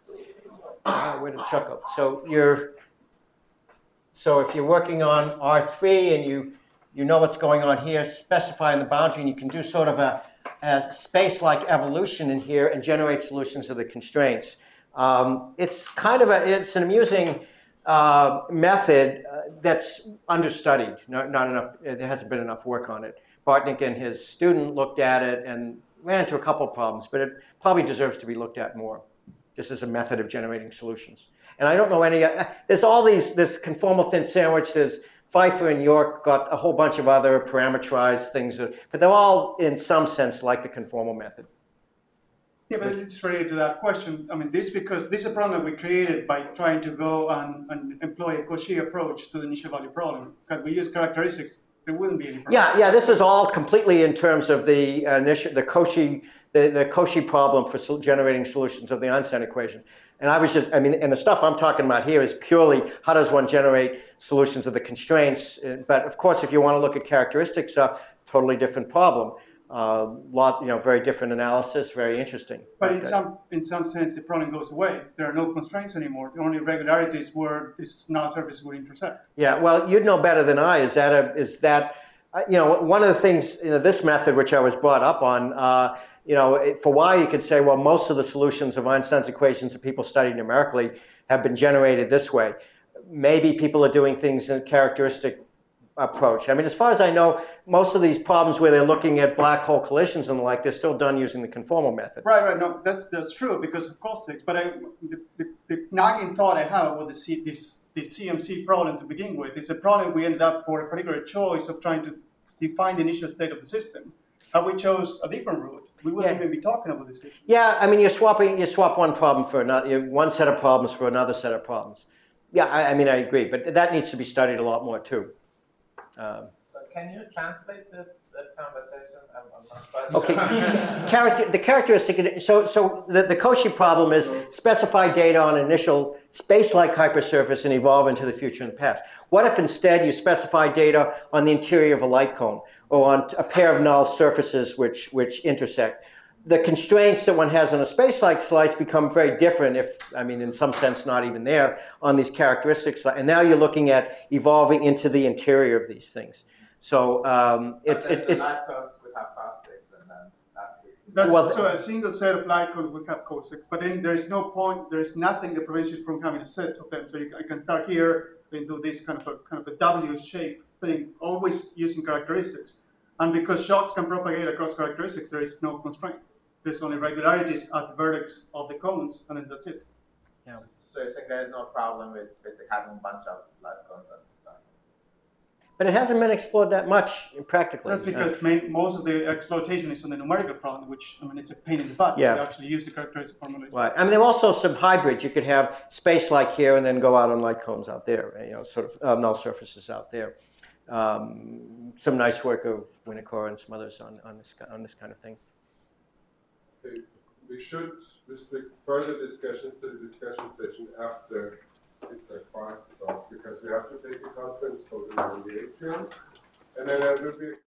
uh, where did Chuck go? So you're, so if you're working on R three and you, you know what's going on here, specifying the boundary, and you can do sort of a, a space-like evolution in here and generate solutions of the constraints. Um, it's kind of a, it's an amusing uh, method uh, that's understudied. Not, not enough, there hasn't been enough work on it. Bartnik and his student looked at it and ran into a couple of problems, but it probably deserves to be looked at more, just as a method of generating solutions. And I don't know any, uh, there's all these, this conformal thin sandwich, there's Pfeiffer and York got a whole bunch of other parameterized things, but they're all, in some sense, like the conformal method. Yeah, but it's related to that question. I mean, this because this is a problem we created by trying to go and, and employ a Cauchy approach to the initial value problem. Because we use characteristics, there wouldn't be any problem. Yeah, yeah. This is all completely in terms of the initial, the Cauchy, the, the Cauchy problem for sol generating solutions of the Einstein equation. And I was just, I mean, and the stuff I'm talking about here is purely how does one generate solutions of the constraints. But of course, if you want to look at characteristics, a totally different problem. Uh, lot, you know, very different analysis, very interesting. But in some, in some sense, the problem goes away. There are no constraints anymore. The only regularities where this null surface would intersect. Yeah, well, you'd know better than I. Is that a, is that, uh, you know, one of the things, you know, this method, which I was brought up on, uh, you know, for why you could say, well, most of the solutions of Einstein's equations that people study numerically have been generated this way. Maybe people are doing things in a characteristic approach. I mean, as far as I know, most of these problems where they're looking at black hole collisions and the like, they're still done using the conformal method. Right, right. No, that's that's true because of caustics. But I, the, the, the nagging thought I have about the C, this the C M C problem to begin with is a problem we ended up for a particular choice of trying to define the initial state of the system. Had we chose a different route, we wouldn't Yeah. even be talking about this issue. Yeah, I mean, you're swapping, you swap one problem for another, one set of problems for another set of problems. Yeah, I, I mean, I agree, but that needs to be studied a lot more too. Um, So can you translate this that conversation? I'm, I'm not quite Okay, sure. character, the characteristic, so, so the, the Cauchy problem is specify data on initial space-like hypersurface and evolve into the future and the past. What if instead you specify data on the interior of a light cone or on a pair of null surfaces which, which intersect? The constraints that one has on a space-like slice become very different if, I mean, in some sense not even there on these characteristics. And now you're looking at evolving into the interior of these things. So um, it, But then it, the it's... light codes would have caustics and then that would be- That's, Well, so a single set of light codes would have caustics, but then there is no point, there is nothing that prevents you from having a set of them. So you, I can start here and do this kind of a kind of a W-shaped thing, always using characteristics. And because shocks can propagate across characteristics, there is no constraint. There's only regularities at the vertex of the cones, and then that's it. Yeah. So you're saying there is no problem with basically having a bunch of light codes at the start? But it hasn't been explored that much practically. That's because main, most of the exploitation is on the numerical front, which, I mean, it's a pain in the butt Yeah. to actually use the characteristic formulation. Right. I mean, there are also some hybrids. You could have space like here and then go out on light cones out there, you know, sort of uh, null surfaces out there. Um, some nice work of Winnicor and some others on, on, this, on this kind of thing. Okay, we should restrict further discussions to the discussion session after it's a class off because we have to take a conference for the atrium, and then there will be